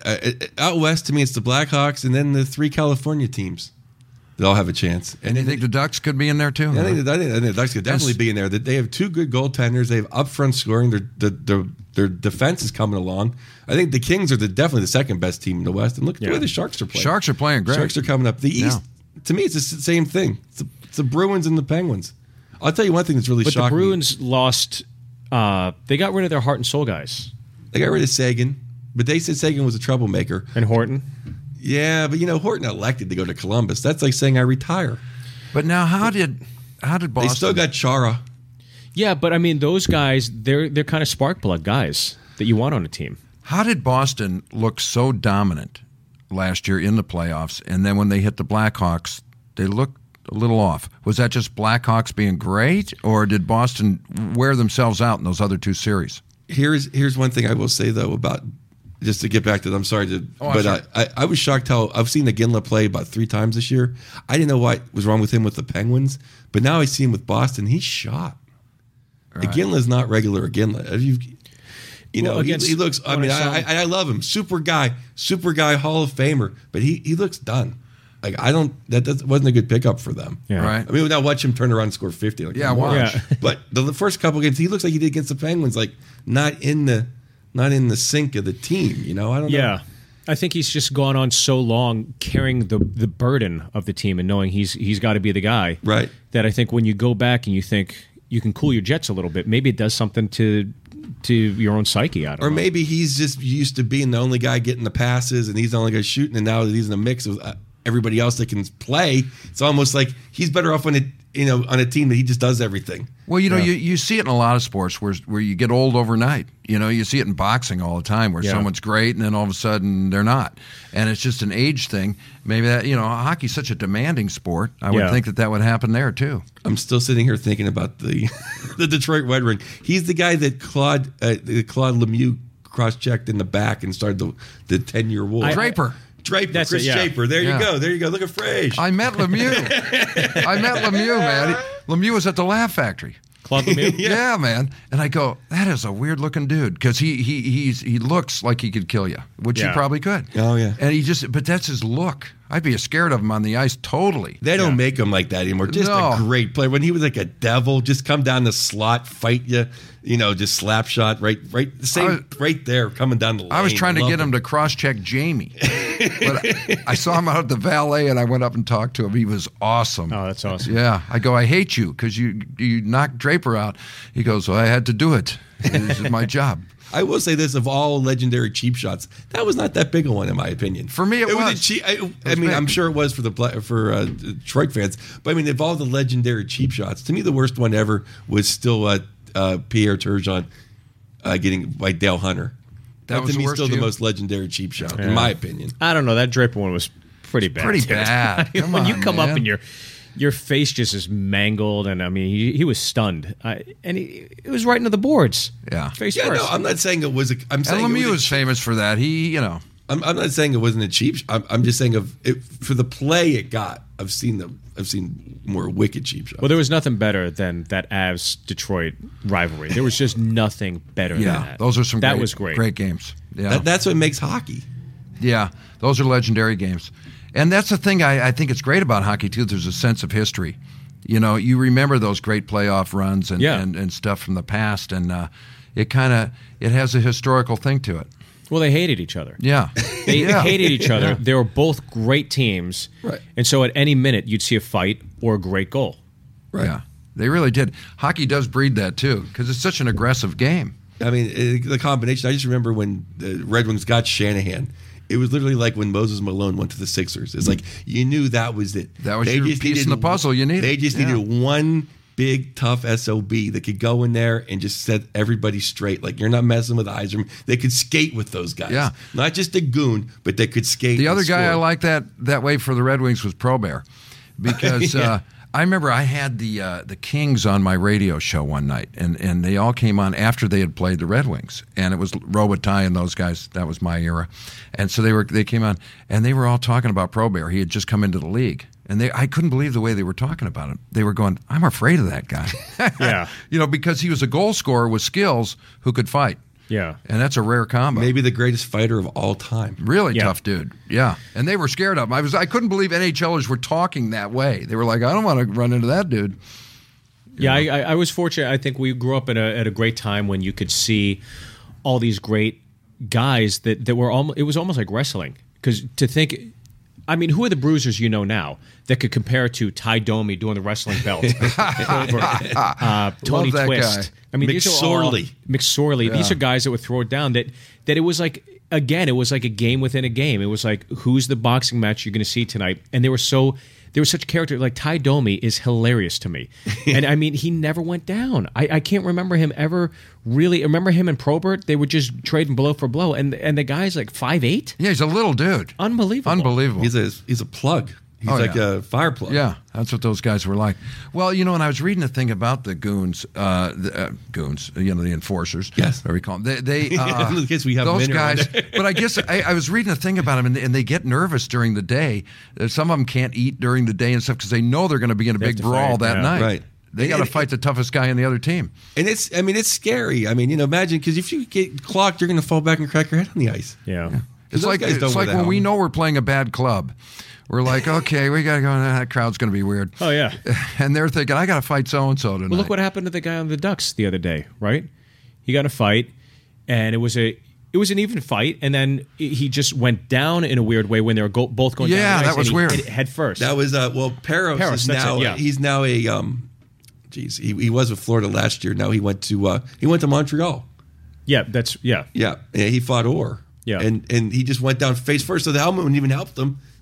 [SPEAKER 3] Out west, to me, it's the Blackhawks, and then the 3 California teams. They all have a chance.
[SPEAKER 2] And you think the Ducks could be in there too?
[SPEAKER 3] I think the Ducks could definitely be in there. They have 2 good goaltenders. They have upfront scoring. Their defense is coming along. I think the Kings are definitely the second best team in the West. And look at the way the Sharks are playing.
[SPEAKER 2] Sharks are playing great.
[SPEAKER 3] Sharks are coming up. The East, to me, it's the same thing. It's the Bruins and the Penguins. I'll tell you one thing that's really shocking.
[SPEAKER 4] But the Bruins lost. They got rid of their heart and soul guys.
[SPEAKER 3] They got rid of Sagan, but they said Sagan was a troublemaker.
[SPEAKER 4] And Horton.
[SPEAKER 3] Yeah, but Horton elected to go to Columbus. That's like saying I retire.
[SPEAKER 2] But now, how did Boston?
[SPEAKER 3] They still got Chara.
[SPEAKER 4] Yeah, but I mean, those guys, they're kind of spark plug guys that you want on a team.
[SPEAKER 2] How did Boston look so dominant last year in the playoffs, and then when they hit the Blackhawks, they looked a little off? Was that just Blackhawks being great, or did Boston wear themselves out in those other 2 series?
[SPEAKER 3] Here's one thing I will say though about. Just to get back to, I'm sorry, I was shocked how I've seen Iginla play about 3 times this year. I didn't know what was wrong with him with the Penguins, but now I see him with Boston. He's shot. Right. Iginla's not regular Iginla. He looks. I mean, I love him. Super guy, Hall of Famer. But he looks done. Like that wasn't a good pickup for them.
[SPEAKER 4] Yeah.
[SPEAKER 2] Right.
[SPEAKER 3] I mean, now watch him turn around and score 50. Like,
[SPEAKER 2] watch.
[SPEAKER 4] Yeah.
[SPEAKER 3] But the first couple games, he looks like he did against the Penguins. Like not in the sync of the team, I don't know.
[SPEAKER 4] Yeah. I think he's just gone on so long carrying the burden of the team and knowing he's got to be the guy.
[SPEAKER 3] Right.
[SPEAKER 4] That I think when you go back and you think you can cool your jets a little bit, maybe it does something to your own psyche. I don't know.
[SPEAKER 3] Maybe he's just used to being the only guy getting the passes and he's the only guy shooting, and now that he's in the mix, everybody else that can play. It's almost like he's better off on a team that he just does everything.
[SPEAKER 2] Well, you see it in a lot of sports where you get old overnight. You see it in boxing all the time where someone's great and then all of a sudden they're not. And it's just an age thing. Maybe that, hockey's such a demanding sport. I would think that would happen there too.
[SPEAKER 3] I'm still sitting here thinking about the Detroit Red Wing. He's the guy that Claude Lemieux cross-checked in the back and started the 10-year war.
[SPEAKER 2] Draper.
[SPEAKER 3] Chris Draper. There you go. Look at Frage.
[SPEAKER 2] I met Lemieux. Man. Lemieux was at the Laugh Factory.
[SPEAKER 4] Claude Lemieux?
[SPEAKER 2] Yeah, man. And I go, that is a weird-looking dude because he looks like he could kill you, which he probably could.
[SPEAKER 3] Oh, yeah.
[SPEAKER 2] And but that's his look. I'd be scared of him on the ice totally.
[SPEAKER 3] They don't make him like that anymore. Just a great player. When he was like a devil, just come down the slot, fight you, just slap shot right there, coming down the lane.
[SPEAKER 2] I was trying to get him to cross-check Jamie. But I saw him out at the valet, and I went up and talked to him. He was awesome.
[SPEAKER 4] Oh, that's awesome.
[SPEAKER 2] Yeah. I go, I hate you because you knocked Draper out. He goes, well, I had to do it. This is my job.
[SPEAKER 3] I will say this, of all legendary cheap shots, that was not that big a one in my opinion.
[SPEAKER 2] For me, it was.
[SPEAKER 3] I'm sure it was for Detroit fans, but I mean, of all the legendary cheap shots, to me the worst one ever was still Pierre Turgeon getting by Dale Hunter. That was to me still the most legendary cheap shot, in my opinion.
[SPEAKER 4] I don't know. That Draper one was pretty bad.
[SPEAKER 2] Pretty bad.
[SPEAKER 4] When you come up and your face just is mangled, and I mean, he was stunned, and it was right into the boards.
[SPEAKER 2] Yeah,
[SPEAKER 4] face first.
[SPEAKER 3] No, I'm not saying it was. I'm saying
[SPEAKER 2] Lemieux was famous for that.
[SPEAKER 3] I'm not saying it wasn't a cheap. I'm just saying for the play it got. I've seen more wicked cheap shots.
[SPEAKER 4] Well, there was nothing better than that Avs Detroit rivalry. There was just nothing better than that.
[SPEAKER 2] Those are some
[SPEAKER 4] was great.
[SPEAKER 2] Great games. Yeah,
[SPEAKER 3] that's what makes hockey.
[SPEAKER 2] Yeah, those are legendary games. And that's the thing I think it's great about hockey, too. There's a sense of history. You remember those great playoff runs and stuff from the past, and it has a historical thing to it.
[SPEAKER 4] Well, they hated each other.
[SPEAKER 2] Yeah.
[SPEAKER 4] They hated each other. They were both great teams.
[SPEAKER 3] Right.
[SPEAKER 4] And so at any minute, you'd see a fight or a great goal.
[SPEAKER 2] Right. Yeah, they really did. Hockey does breed that, too, because it's such an aggressive game.
[SPEAKER 3] I mean, the combination, I just remember when the Red Wings got Shanahan. It was literally like when Moses Malone went to the Sixers. It's like you knew that was it.
[SPEAKER 2] That was your piece in the puzzle you needed.
[SPEAKER 3] They just needed one big, tough SOB that could go in there and just set everybody straight. Like, you're not messing with Yzerman. They could skate with those guys.
[SPEAKER 2] Yeah.
[SPEAKER 3] Not just a goon, but they could skate.
[SPEAKER 2] The other guy I liked that way for the Red Wings was Probert because I remember I had the Kings on my radio show one night, and they all came on after they had played the Red Wings, and it was Robitaille and those guys. That was my era, and so they came on, and they were all talking about Probert. He had just come into the league, and I couldn't believe the way they were talking about him. They were going, "I'm afraid of that guy," because he was a goal scorer with skills who could fight.
[SPEAKER 4] Yeah.
[SPEAKER 2] And that's a rare combo.
[SPEAKER 3] Maybe the greatest fighter of all time.
[SPEAKER 2] Really tough dude. Yeah. And they were scared of him. I couldn't believe NHLers were talking that way. They were like, I don't want to run into that dude.
[SPEAKER 4] Yeah, I was fortunate. I think we grew up at a great time when you could see all these great guys that were almost, it was almost like wrestling. Because to think, I mean, who are the bruisers you know now that could compare to Ty Domi doing the wrestling belt? Tony Twist.
[SPEAKER 2] Guy.
[SPEAKER 4] I mean,
[SPEAKER 3] McSorley.
[SPEAKER 4] Yeah. These are guys that would throw it down. That it was like, again, it was like a game within a game. It was like, who's the boxing match you're going to see tonight? And they were such character. Like Ty Domi is hilarious to me, and I mean, he never went down. I can't remember him ever really. Remember him and Probert? They were just trading blow for blow, and the guy's like 5'8".
[SPEAKER 2] Yeah, he's a little dude.
[SPEAKER 4] Unbelievable.
[SPEAKER 3] He's a plug. He's a fire plug.
[SPEAKER 2] Yeah, that's what those guys were like. Well, and I was reading a thing about the goons, the enforcers.
[SPEAKER 3] Yes,
[SPEAKER 2] whatever we call them. They
[SPEAKER 3] in case we have
[SPEAKER 2] those guys. But I guess I was reading a thing about them, and they get nervous during the day. Some of them can't eat during the day and stuff because they know they're going to be in a big brawl that night.
[SPEAKER 3] Right.
[SPEAKER 2] They got to fight the toughest guy in the other team.
[SPEAKER 3] And it's scary. I mean, imagine, because if you get clocked, you're going to fall back and crack your head on the ice.
[SPEAKER 4] Yeah.
[SPEAKER 2] It's like when we know we're playing a bad club. We're like, okay, we got to go. That crowd's going to be weird.
[SPEAKER 4] Oh, yeah.
[SPEAKER 2] And they're thinking, I got to fight so-and-so tonight.
[SPEAKER 4] Well, look what happened to the guy on the Ducks the other day, right? He got a fight, and it was an even fight, and then he just went down in a weird way when they were both going down.
[SPEAKER 2] Yeah, that was weird.
[SPEAKER 4] Head first.
[SPEAKER 3] That was, Parros is now, he's now a, he was with Florida last year. Now he went to Montreal.
[SPEAKER 4] Yeah,
[SPEAKER 3] Yeah, he fought Orr.
[SPEAKER 4] Yeah.
[SPEAKER 3] And he just went down face first, so the helmet wouldn't even help them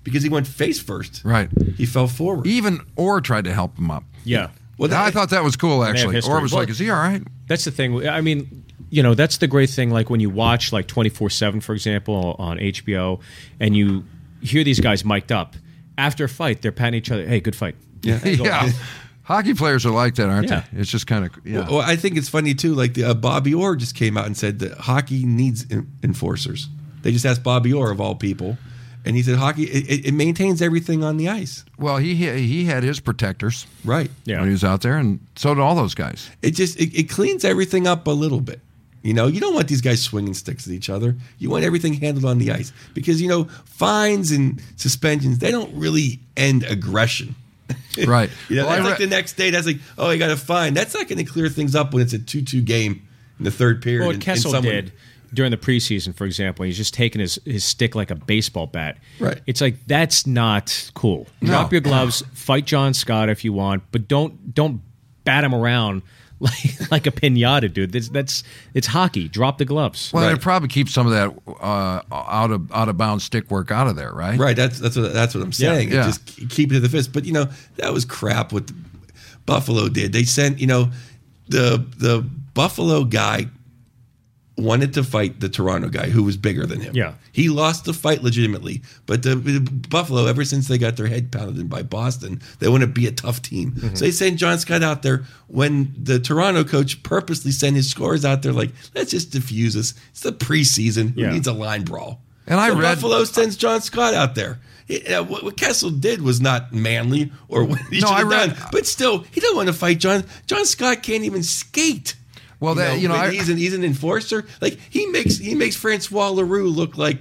[SPEAKER 3] because he went face first.
[SPEAKER 2] Right.
[SPEAKER 3] He fell forward.
[SPEAKER 2] Even Orr tried to help him up.
[SPEAKER 4] Yeah.
[SPEAKER 2] Well, I thought that was cool, actually. Orr was like, is he all right?
[SPEAKER 4] That's the thing. I mean, that's the great thing. Like when you watch like 24/7, for example, on HBO, and you hear these guys mic'd up. After a fight, they're patting each other. Hey, good fight.
[SPEAKER 2] Yeah. Yeah. Hockey players are like that, aren't they? It's just kind of,
[SPEAKER 3] Well, I think it's funny, too. Like Bobby Orr just came out and said that hockey needs enforcers. They just asked Bobby Orr, of all people. And he said hockey, it maintains everything on the ice.
[SPEAKER 2] Well, he had his protectors.
[SPEAKER 3] Right.
[SPEAKER 2] Yeah. When he was out there, and so did all those guys.
[SPEAKER 3] It cleans everything up a little bit. You don't want these guys swinging sticks at each other. You want everything handled on the ice. Because, fines and suspensions, they don't really end aggression.
[SPEAKER 2] Right.
[SPEAKER 3] That's the next day, that's like, oh, you got a fine. That's not going to clear things up when it's a 2-2 game in the third period.
[SPEAKER 4] Well, what Kessel did during the preseason, for example, he's just taking his stick like a baseball bat.
[SPEAKER 3] Right.
[SPEAKER 4] It's like, that's not cool. Drop your gloves, fight John Scott if you want, but don't bat him around like a pinata, dude. It's hockey. Drop the gloves.
[SPEAKER 2] Well, it probably keeps some of that out of bounds stick work out of there, right?
[SPEAKER 3] Right. That's what I'm saying.
[SPEAKER 2] Yeah.
[SPEAKER 3] Just keep it to the fist. But that was crap what Buffalo did. They sent the Buffalo guy wanted to fight the Toronto guy who was bigger than him.
[SPEAKER 4] Yeah.
[SPEAKER 3] He lost the fight legitimately. But the Buffalo, ever since they got their head pounded in by Boston, they want to be a tough team. Mm-hmm. So they sent John Scott out there when the Toronto coach purposely sent his scorers out there like, let's just diffuse this. It's the preseason. Who needs a line brawl?
[SPEAKER 2] And
[SPEAKER 3] so Buffalo sends John Scott out there. What Kessel did was not manly or what he should have done. But still, he didn't want to fight John. John Scott can't even skate.
[SPEAKER 2] Well,
[SPEAKER 3] he's an enforcer. Like he makes Francois Leroux look like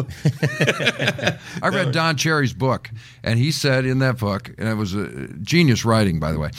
[SPEAKER 2] I read Don Cherry's book, and he said in that book, and it was genius writing, by the way.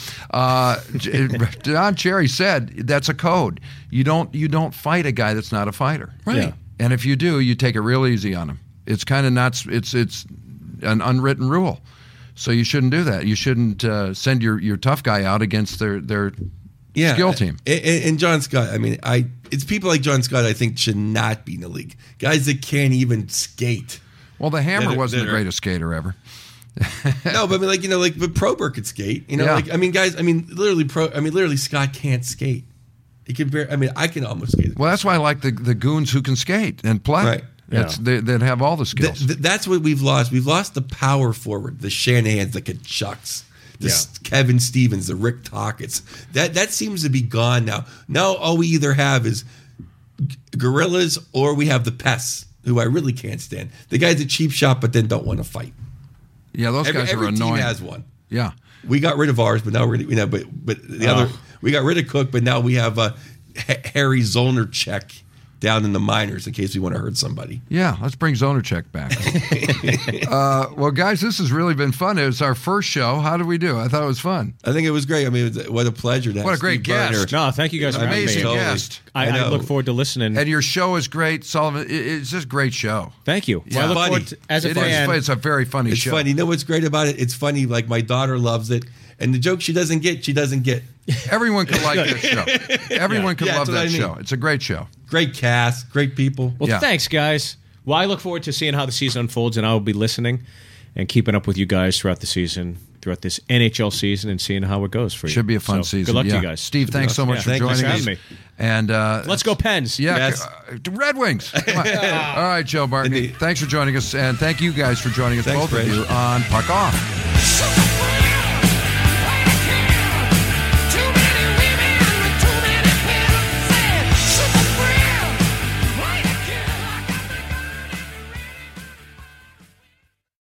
[SPEAKER 2] Don Cherry said that's a code. You don't fight a guy that's not a fighter,
[SPEAKER 3] right? Yeah.
[SPEAKER 2] And if you do, you take it real easy on him. It's kind of not. It's an unwritten rule, so you shouldn't do that. You shouldn't send your tough guy out against their skill team.
[SPEAKER 3] And John Scott, I mean, it's people like John Scott I think should not be in the league. Guys that can't even skate.
[SPEAKER 2] Well, the Hammer wasn't the greatest skater ever.
[SPEAKER 3] No, but I mean, but Probert could skate. Literally Scott can't skate. He can I can almost skate.
[SPEAKER 2] Well, that's why I like the goons who can skate and play.
[SPEAKER 3] Right.
[SPEAKER 2] That have all the skills.
[SPEAKER 3] That's what we've lost. We've lost the power forward, the Shanahans, the Kachucks. Kevin Stevens, the Rick Tocketts. That seems to be gone now. Now all we either have is gorillas or we have the pests, who I really can't stand. The guys at cheap shot but then don't want to fight.
[SPEAKER 2] Yeah, those guys are annoying.
[SPEAKER 3] Every team has one.
[SPEAKER 2] Yeah.
[SPEAKER 3] We got rid of ours, but now we're other we got rid of Cook, but now we have Harry Zolnierczyk down in the minors in case we want to hurt somebody.
[SPEAKER 2] Yeah, let's bring Zolnierczyk back. Well, guys, this has really been fun. It was our first show. How did we do? I thought it was fun.
[SPEAKER 3] I think it was great. I mean, what a pleasure to have
[SPEAKER 2] What a great
[SPEAKER 3] Steve Berner.
[SPEAKER 2] guest.
[SPEAKER 4] No, thank you guys for having me.
[SPEAKER 2] Amazing guest.
[SPEAKER 4] I look forward to listening.
[SPEAKER 2] And your show is great, Sullivan. It's just a great show.
[SPEAKER 4] Thank you.
[SPEAKER 2] Yeah.
[SPEAKER 4] Well, I look forward to, as a fan.
[SPEAKER 2] It's a very funny show.
[SPEAKER 3] It's funny. You know what's great about it? It's funny. Like my daughter loves it. And the joke she doesn't get.
[SPEAKER 2] Everyone could like that show. Everyone could love that show. It's a great show.
[SPEAKER 3] Great cast, great people.
[SPEAKER 4] Well, thanks, guys. Well, I look forward to seeing how the season unfolds, and I will be listening and keeping up with you guys throughout the season, throughout this NHL season, and seeing how it goes for you.
[SPEAKER 2] Should be a fun season.
[SPEAKER 4] Good luck to you guys.
[SPEAKER 2] Steve, thanks so much for joining us.
[SPEAKER 4] Me.
[SPEAKER 2] And
[SPEAKER 4] let's go Pens.
[SPEAKER 2] Yeah,
[SPEAKER 3] yes.
[SPEAKER 2] Red Wings. Come on. All right, Joe Bartney. Thanks for joining us, and thank you guys for joining us, both of you, on Puck Off.